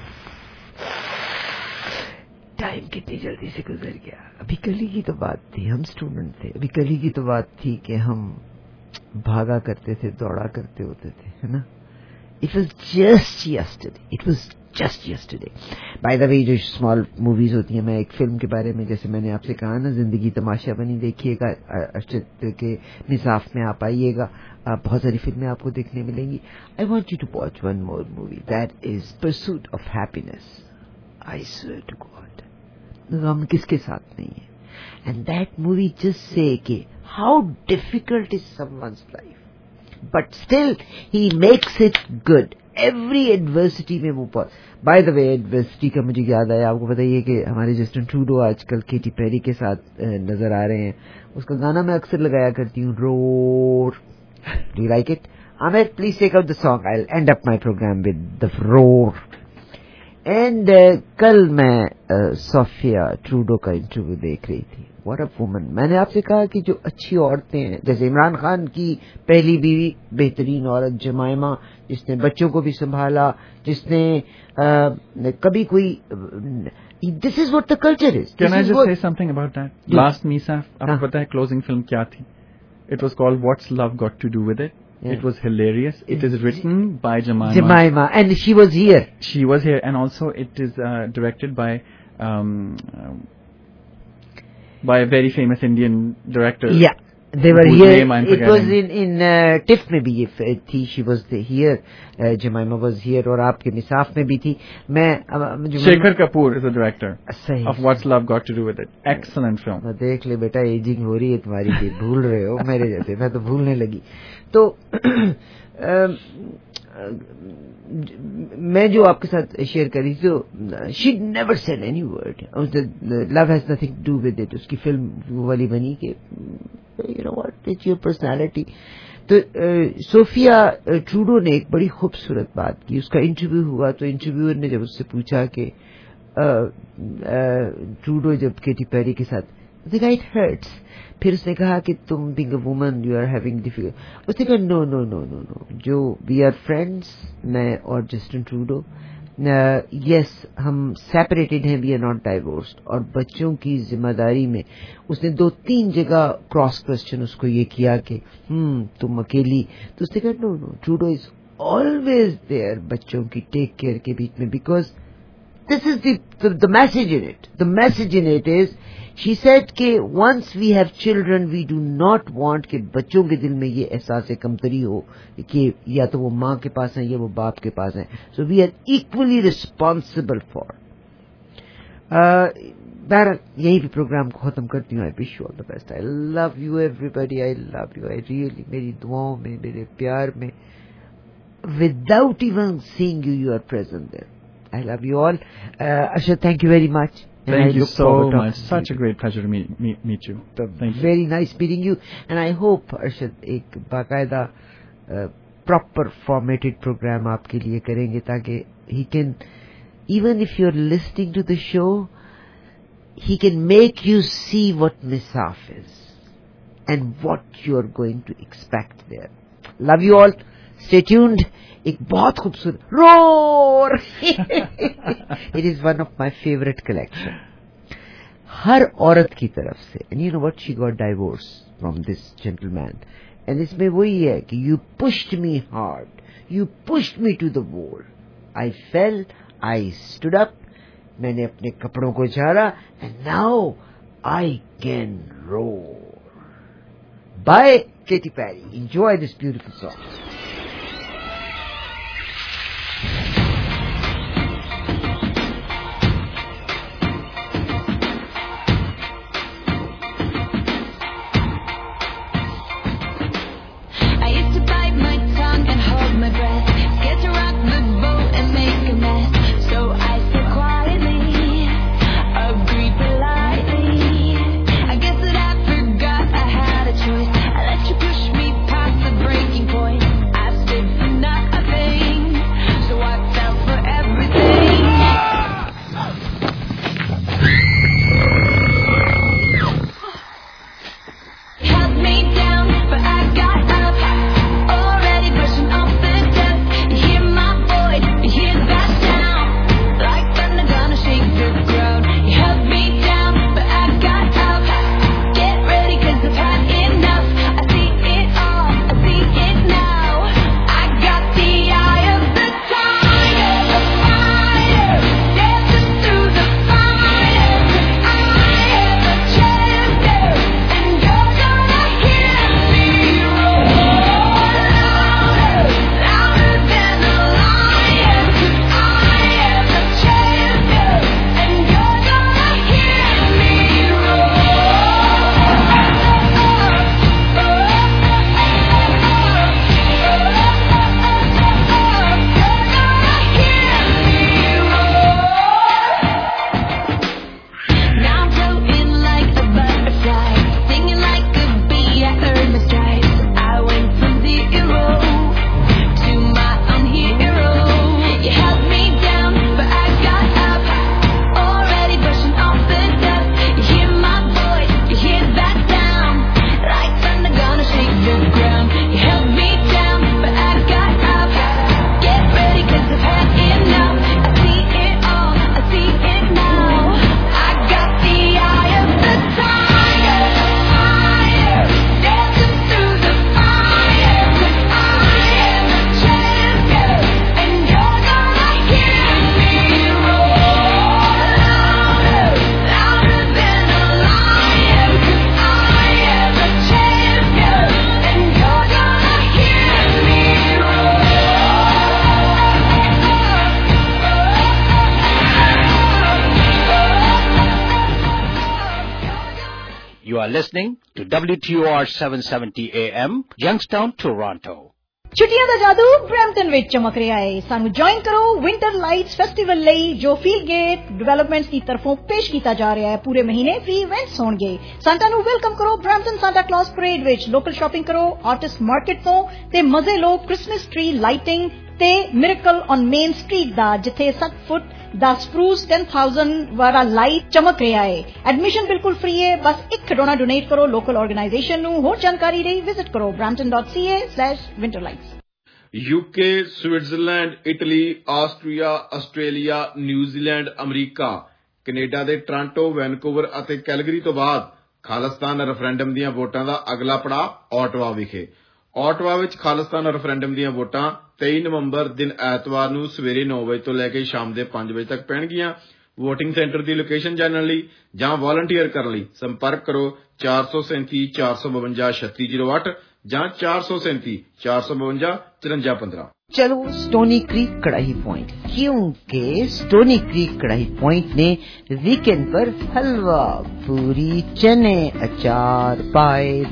time kitni jaldi se guzar gaya. Abhi kal hi ki to baat thi, hum student the. Abhi kal hi ki to baat thi ki hum bhaga karte the, dauda karte hote the, hai na? It was just yesterday. It was just yesterday. By the way, جو small movies ہوتی ہیں, میں ایک film کے بارے میں, جیسے میں نے آپ سے کہا نا, زندگی تماشا بنی, دیکھیے گا ارشد کے مصاف میں آپ آئیے گا, بہت ساری فلمیں آپ کو دیکھنے ملیں گی. I want you to watch one more movie. That is Pursuit of Happiness. I swear to God, غم کس کے ساتھ نہیں ہے. And that movie just say کہ how difficult is someone's life, but still he makes it good. Every adversity میں وہ پر. By the way, adversity کا مجھے یاد آیا, آپ کو بتائیے کہ ہمارے جسٹن ٹروڈو آج کل کیٹی پیری کے ساتھ نظر آ رہے ہیں. اس کا گانا میں اکثر لگایا کرتی ہوں, river. Do you like it? Aamir, please take out the song. I will end up my program with the river. اینڈ کل میں صوفیہ ٹروڈو کا انٹرویو دیکھ رہی تھی. What a woman. میں نے آپ سے کہا کہ جو اچھی عورتیں ہیں, جیسے عمران خان کی پہلی بیوی بہترین عورت جمائمہ, جس نے بچوں کو بھی سنبھالا, جس نے کبھی کوئی, this is what the culture is. Can I just say something about that? Last MISAF, آپ کو پتا ہے کلوزنگ فلم کیا تھی؟ It was called what's love got to do with it. Yeah. It was hilarious. It is written by Jemima. Jemima, and she was here. She was here, and also it is uh, directed by um, uh, by a very famous Indian director. Yeah, they were here. It was in in uh, TIFF میں بھی یہ تھی. She was the, here. Uh, Jemima was here, اور آپ کے نصاف میں بھی تھی. میں Shekhar Kapoor is the director of What's Love Got to Do with It. Excellent film. دیکھ لے بیٹا, ایجنگ ہو رہی ہے تمہاری, بھی بھول رہے ہو میرے جیسے. میں تو بھولنے لگی. تو میں جو آپ کے ساتھ شیئر کری, تو she never said any word. Love has nothing to do with it. اس کی فلم وہ والی بنی کہ you know what is your personality. تو صوفیہ ٹروڈو نے ایک بڑی خوبصورت بات کی. اس کا انٹرویو ہوا تو انٹرویور نے جب اس سے پوچھا کہ ٹروڈو جب کیٹی پیری کے ساتھ, اٹ ہرٹس. پھر اس نے کہا کہ تم being a woman you are having difficult. اس نے کہا نو نو نو نو نو جو وی آر فرینڈس, میں اور جسٹن ٹروڈو, یس ہم سیپریٹڈ ہیں, وی آر ناٹ ڈائیورسڈ. اور بچوں کی ذمہ داری میں اس نے دو تین جگہ کراس کوشچن اس کو یہ کیا کہ ہم تم اکیلی. تو اس نے کہا no no Trudeau is always there بچوں کی ٹیک کیئر کے بیچ میں, because this is the, the the message in it. The message in it is, she said کہ once we have children, we do not want کہ بچوں کے دل میں یہ احساس کمتری ہو کہ یا تو وہ ماں کے پاس ہیں یا وہ باپ کے پاس ہیں. So we are equally responsible for. بہرحال یہی بھی پروگرام کو ختم کرتی ہوں. I wish you all the best. I love you everybody. I love you. I really, میری دعاؤں میں, میرے پیار میں, without even seeing you, you are present there. I love you all. Uh, Arshad, thank you very much. And Thank I you look so forward to much. Such a great pleasure to meet meet, meet you. Thank you. Very nice meeting you. And I hope Arshad एक बाकायदा proper formatted program आपके लिए करेंगे ताकि he can, even if you're listening to the show, he can make you see what Misaf is and what you're going to expect there. Love you all. Stay tuned. एक बहुत खूबसूरत roar. It is one of my favorite collection. हर औरत की तरफ से, and you know what, she got divorced from this gentleman, and इसमें वही है कि you pushed me hard, you pushed me to the wall, I fell, I stood up, मैंने अपने कपड़ों को झाड़ा, and now I can roar. Bye, Katy Perry. Enjoy this beautiful song. You are listening to W T O R seven seventy A M, Youngstown, Toronto. ਛੁੱਟੀਆਂ ਦਾ ਜਾਦੂ Brampton ਵਿੱਚ ਚਮਕ ਰਿਹਾ ਹੈ। ਸਾਨੂੰ ਜੁਆਇਨ ਕਰੋ ਵਿੰਟਰ ਲਾਈਟਸ ਫੈਸਟੀਵਲ ਲਈ ਜੋ ਫੀਲਗੇਟ ਡਿਵੈਲਪਮੈਂਟਸ ਦੀ ਤਰਫੋਂ ਪੇਸ਼ ਕੀਤਾ ਜਾ ਰਿਹਾ ਹੈ। ਪੂਰੇ ਮਹੀਨੇ ਫ੍ਰੀ ਇਵੈਂਟਸ ਹੋਣਗੇ। ਸਾਂਟਾ ਨੂੰ ਵੈਲਕਮ ਕਰੋ ਬ੍ਰੈਂਪਟਨ ਸਾਂਟਾ ਕਲੌਸ ਪਰੇਡ ਵਿੱਚ। ਲੋਕਲ ਸ਼ਾਪਿੰਗ ਕਰੋ ਆਰਟਿਸਟ ਮਾਰਕੀਟ ਤੋਂ ਤੇ ਮਜ਼ੇ ਲਓ ਕ੍ਰਿਸਮਸ ਟਰੀ ਲਾਈਟਿੰਗ ਤੇ ਮਿਰੇਕਲ ਔਨ ਮੇਨ ਸਟਰੀਟ ਦਾ, ਜਿੱਥੇ ਸੱਤ ਫੁੱਟ ਦਾ ਸਪਰੂਸ ten thousand ਵਾਲਾ ਲਾਈਟ ਚਮਕ ਰਿਹਾ ਹੈ। ਐਡਮਿਸ਼ਨ ਬਿਲਕੁਲ ਫ੍ਰੀ ਹੈ। ਬਸ ਇੱਕ ਖਿਡੌਣਾ ਡੋਨੇਟ ਕਰੋ ਲੋਕਲ ਆਰਗੇਨਾਈਜੇਸ਼ਨ ਨੂੰ। ਹੋਰ ਜਾਣਕਾਰੀ ਲਈ ਵਿਜ਼ਿਟ ਕਰੋ brampton dot c a slash winterlights। UK, Switzerland, Italy, Austria, Australia, New Zealand, America, Canada ਦੇ ਟੋਰਾਂਟੋ, ਵੈਨਕੂਵਰ ਅਤੇ ਕੈਲਗਰੀ ਤੋਂ ਬਾਅਦ ਖਾਲਿਸਤਾਨ ਰੈਫਰੈਂਡਮ ਦੀਆਂ ਵੋਟਾਂ ਦਾ ਅਗਲਾ ਪੜਾਅ ਓਟਵਾ ਵਿਖੇ। ਓਟਵਾ ਵਿੱਚ ਖਾਲਿਸਤਾਨ ਰੈਫਰੈਂਡਮ ਦੀਆਂ ਵੋਟਾਂ ਤੇਈ ਨਵੰਬਰ ਦਿਨ ਐਤਵਾਰ ਨੂੰ ਸਵੇਰੇ ਨੌ ਵਜੇ ਤੋਂ ਲੈ ਕੇ ਸ਼ਾਮ ਦੇ ਪੰਜ ਵਜੇ ਤੱਕ ਪੈਣਗੀਆਂ। ਵੋਟਿੰਗ ਸੈਂਟਰ ਦੀ ਲੋਕੇਸ਼ਨ ਜਾਣਨ ਲਈ ਜਾਂ ਵਾਲੰਟੀਅਰ ਕਰਨ ਲਈ ਸੰਪਰਕ ਕਰੋ ਚਾਰ ਸੌ ਸੈਂਤੀ ਚਾਰ ਸੌ ਬਵੰਜਾ ਛੱਤੀ ਜ਼ੀਰੋ ਅੱਠ ਜਾਂ ਚਾਰ ਸੌ ਸੈਂਤੀ ਚਾਰ ਸੌ ਬਵੰਜਾ ਚੁਰੰਜਾ ਪੰਦਰਾਂ। चलो स्टोनी क्रीक कड़ाही पॉइंट, क्योंकि स्टोनी क्रीक कड़ाही पॉइंट ने वीकेंड पर हलवा, पूरी, चने, अचार, पाए, बॉम्ब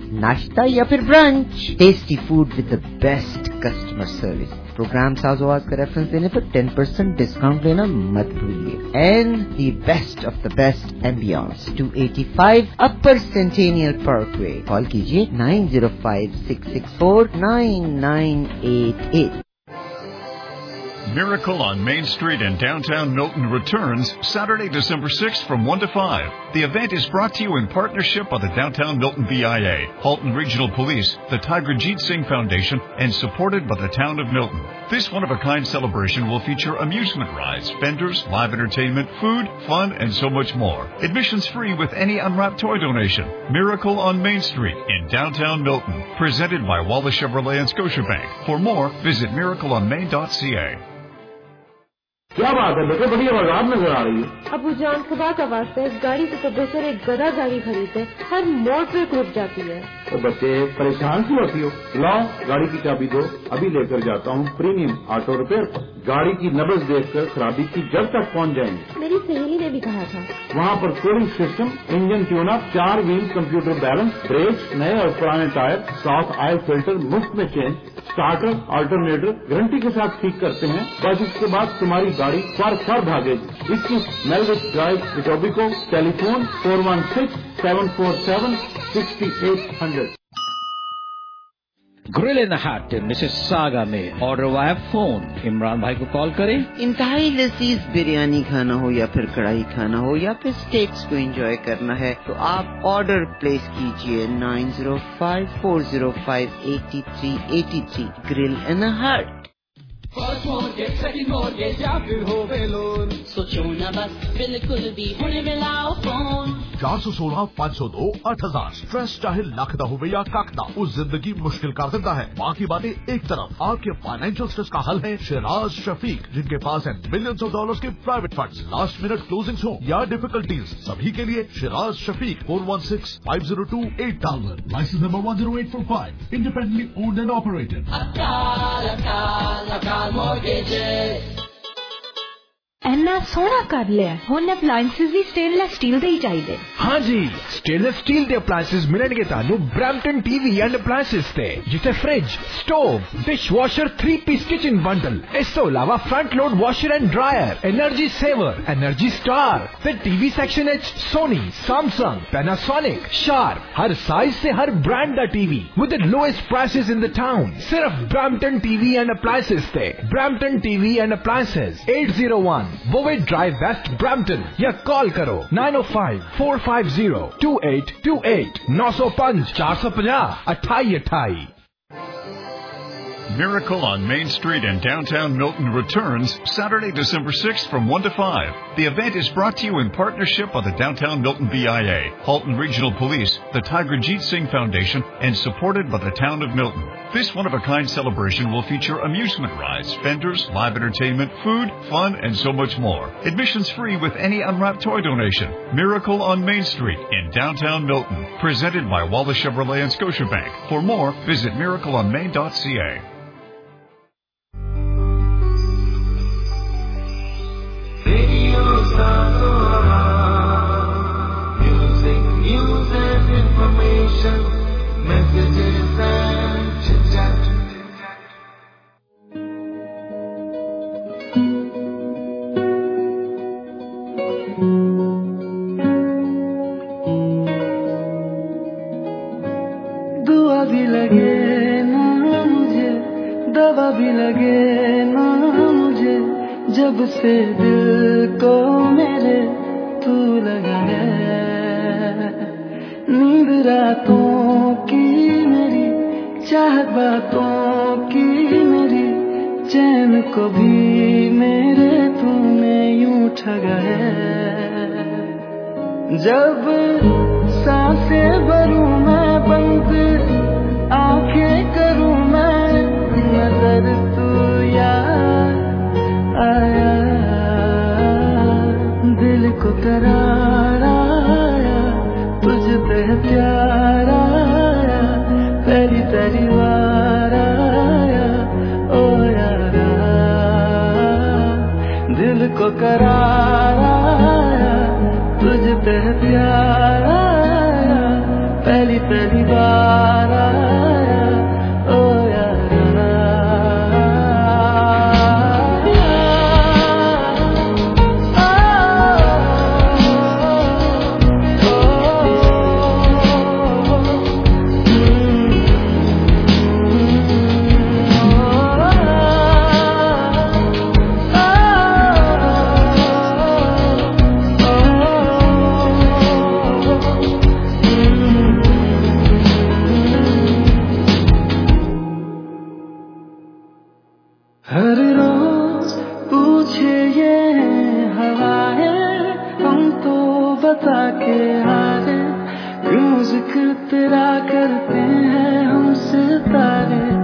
नाश्ता या फिर brunch. Tasty food with the best customer service. Program साज आवाज का रेफरेंस देने पर टेन परसेंट डिस्काउंट लेना मत भूलिए. And the best of the best ambience two eighty five Upper Centennial Parkway. Call कीजिए nine zero five six six four nine nine eight eight. Miracle on Main Street in downtown Milton returns Saturday, December sixth from one to five. The event is brought to you in partnership by the Downtown Milton B I A, Halton Regional Police, the Tigerjeet Singh Foundation, and supported by the town of Milton. This one-of-a-kind celebration will feature amusement rides, vendors, live entertainment, food, fun, and so much more. Admissions free with any unwrapped toy donation. Miracle on Main Street in downtown Milton. Presented by Wallace Chevrolet and Scotiabank. For more, visit miracle on main dot c a. क्या बात है बेटे, बड़ी आवाज नजर आ रही है. अबू जान खुदा का वास्ता इस गाड़ी से तो बेहतर एक गधा गाड़ी खरीदे, हर मोड़ पे रुक जाती है. तो बच्चे परेशान क्यों होती हो? लाओ गाड़ी की चाबी दो, अभी लेकर जाता हूँ प्रीमियम ऑटो रिपेयर पर. गाड़ी की नब्ज देखकर खराबी की जड़ तक पहुँच जाएंगे. मेरी सहेली ने भी कहा था. वहाँ पर cooling system, engine tune up, चार व्हील कंप्यूटर बैलेंस, ब्रेक, नए और पुराने टायर, साफ ऑयल फिल्टर मुफ्त में चेंज, स्टार्टर अल्टरनेटर गारंटी के साथ ठीक करते हैं. बस इसके बाद तुम्हारी गाड़ी फर फर भागेगी. इक्कीस Millwick Drive, Etobicoke. Telephone four one six seven four seven sixty eight hundred. Grill in the Hut Mississauga में ऑर्डर वाया फोन. इमरान भाई को कॉल करें. इंतहाई लजीज बिरयानी खाना हो या फिर कढ़ाई खाना हो या फिर स्टेक्स को एंजॉय करना है तो आप ऑर्डर प्लेस कीजिए nine zero five four zero five eighty three eighty three. Grill in the Hut. First mortgage, second mortgage या फिर हो लोन, सोचो न बस बिल्कुल भी होने मिलाओ फोन. चार सौ सोलह पाँच सौ दो आठ हजार. स्ट्रेस चाहे लख दा हो या कख दा, उस जिंदगी मुश्किल कर देता है. बाकी बातें एक तरफ, आपके फाइनेंशियल स्ट्रेस का हल है शिराज शफीक, जिनके पास है मिलियंस ऑफ डॉलर्स के private funds. Last minute closings हो या डिफिकल्टीज, सभी के लिए Shiraz Shafiq. Four one six five zero two eight thousand. Licence number one zero eight four five. Independently owned and operated. अकाल अकाल अकाल mortgages. ਇੰਨਾ ਸੋਹਣਾ ਕਰ ਲਿਆ. ਹੁਣ ਅਪਲਾਈਐਂਸਿਸ ਵੀ ਸਟੇਨਲੈਸ ਸਟੀਲ ਦੇ ਹੀ ਚਾਹੀਦੇ. हाँ जी, स्टेनलेस स्टील के अप्लायंसेस मिलेंगे तानू ब्रैम्पटन टीवी एंड अप्लायंसेस ते, जिसे fridge, stove, dishwasher, three piece kitchen bundle. इस तो अलावा front load washer and dryer, energy saver, energy star. फिर टीवी सेक्शन है सोनी, सैमसंग, पैनासोनिक, शार्प. हर साइज से हर ब्रांड का TV with the lowest prices in the town. सिर्फ ब्रैम्पटन टीवी एंड अप्लायंसेस ते. Brampton TV and appliances eight zero one Bovaird Drive West Brampton, या call करो nine O five four five zero two eight two eight. नौ सौ पाँच चार सौ पचास अट्ठाई अट्ठाई. Miracle on Main Street in downtown Milton returns Saturday, December sixth from one to five. The event is brought to you in partnership by the Downtown Milton B I A, Halton Regional Police, the Tigerjeet Singh Foundation, and supported by the town of Milton. This one-of-a-kind celebration will feature amusement rides, vendors, live entertainment, food, fun, and so much more. Admissions free with any unwrapped toy donation. Miracle on Main Street in downtown Milton. Presented by Wallace Chevrolet and Scotiabank. For more, visit miracle on main dot c a. Music, news and information, messages and chit-chat. दुआ भी लगे ना मुझे, दवा भी लगे ना मुझे, जब से दिल को मेरे तू लगा है. नींद रातों की मेरी, चाहत बातों की मेरी, चैन को भी मेरे तूने यूं ठगा है. जब सांसें भरूं मैं बंद, आंखें करूं मैं नजर, तू याद आया. दिल को करार आया, तुझ पे प्यार आया, पहली पहली बार आया. ओ यारा, दिल को करार आया, तुझ पे प्यार आया, पहली पहली बार. ये हवाएं हम तो बता के हारे, क्यों जिक्र तेरा करते हैं हम सितारे।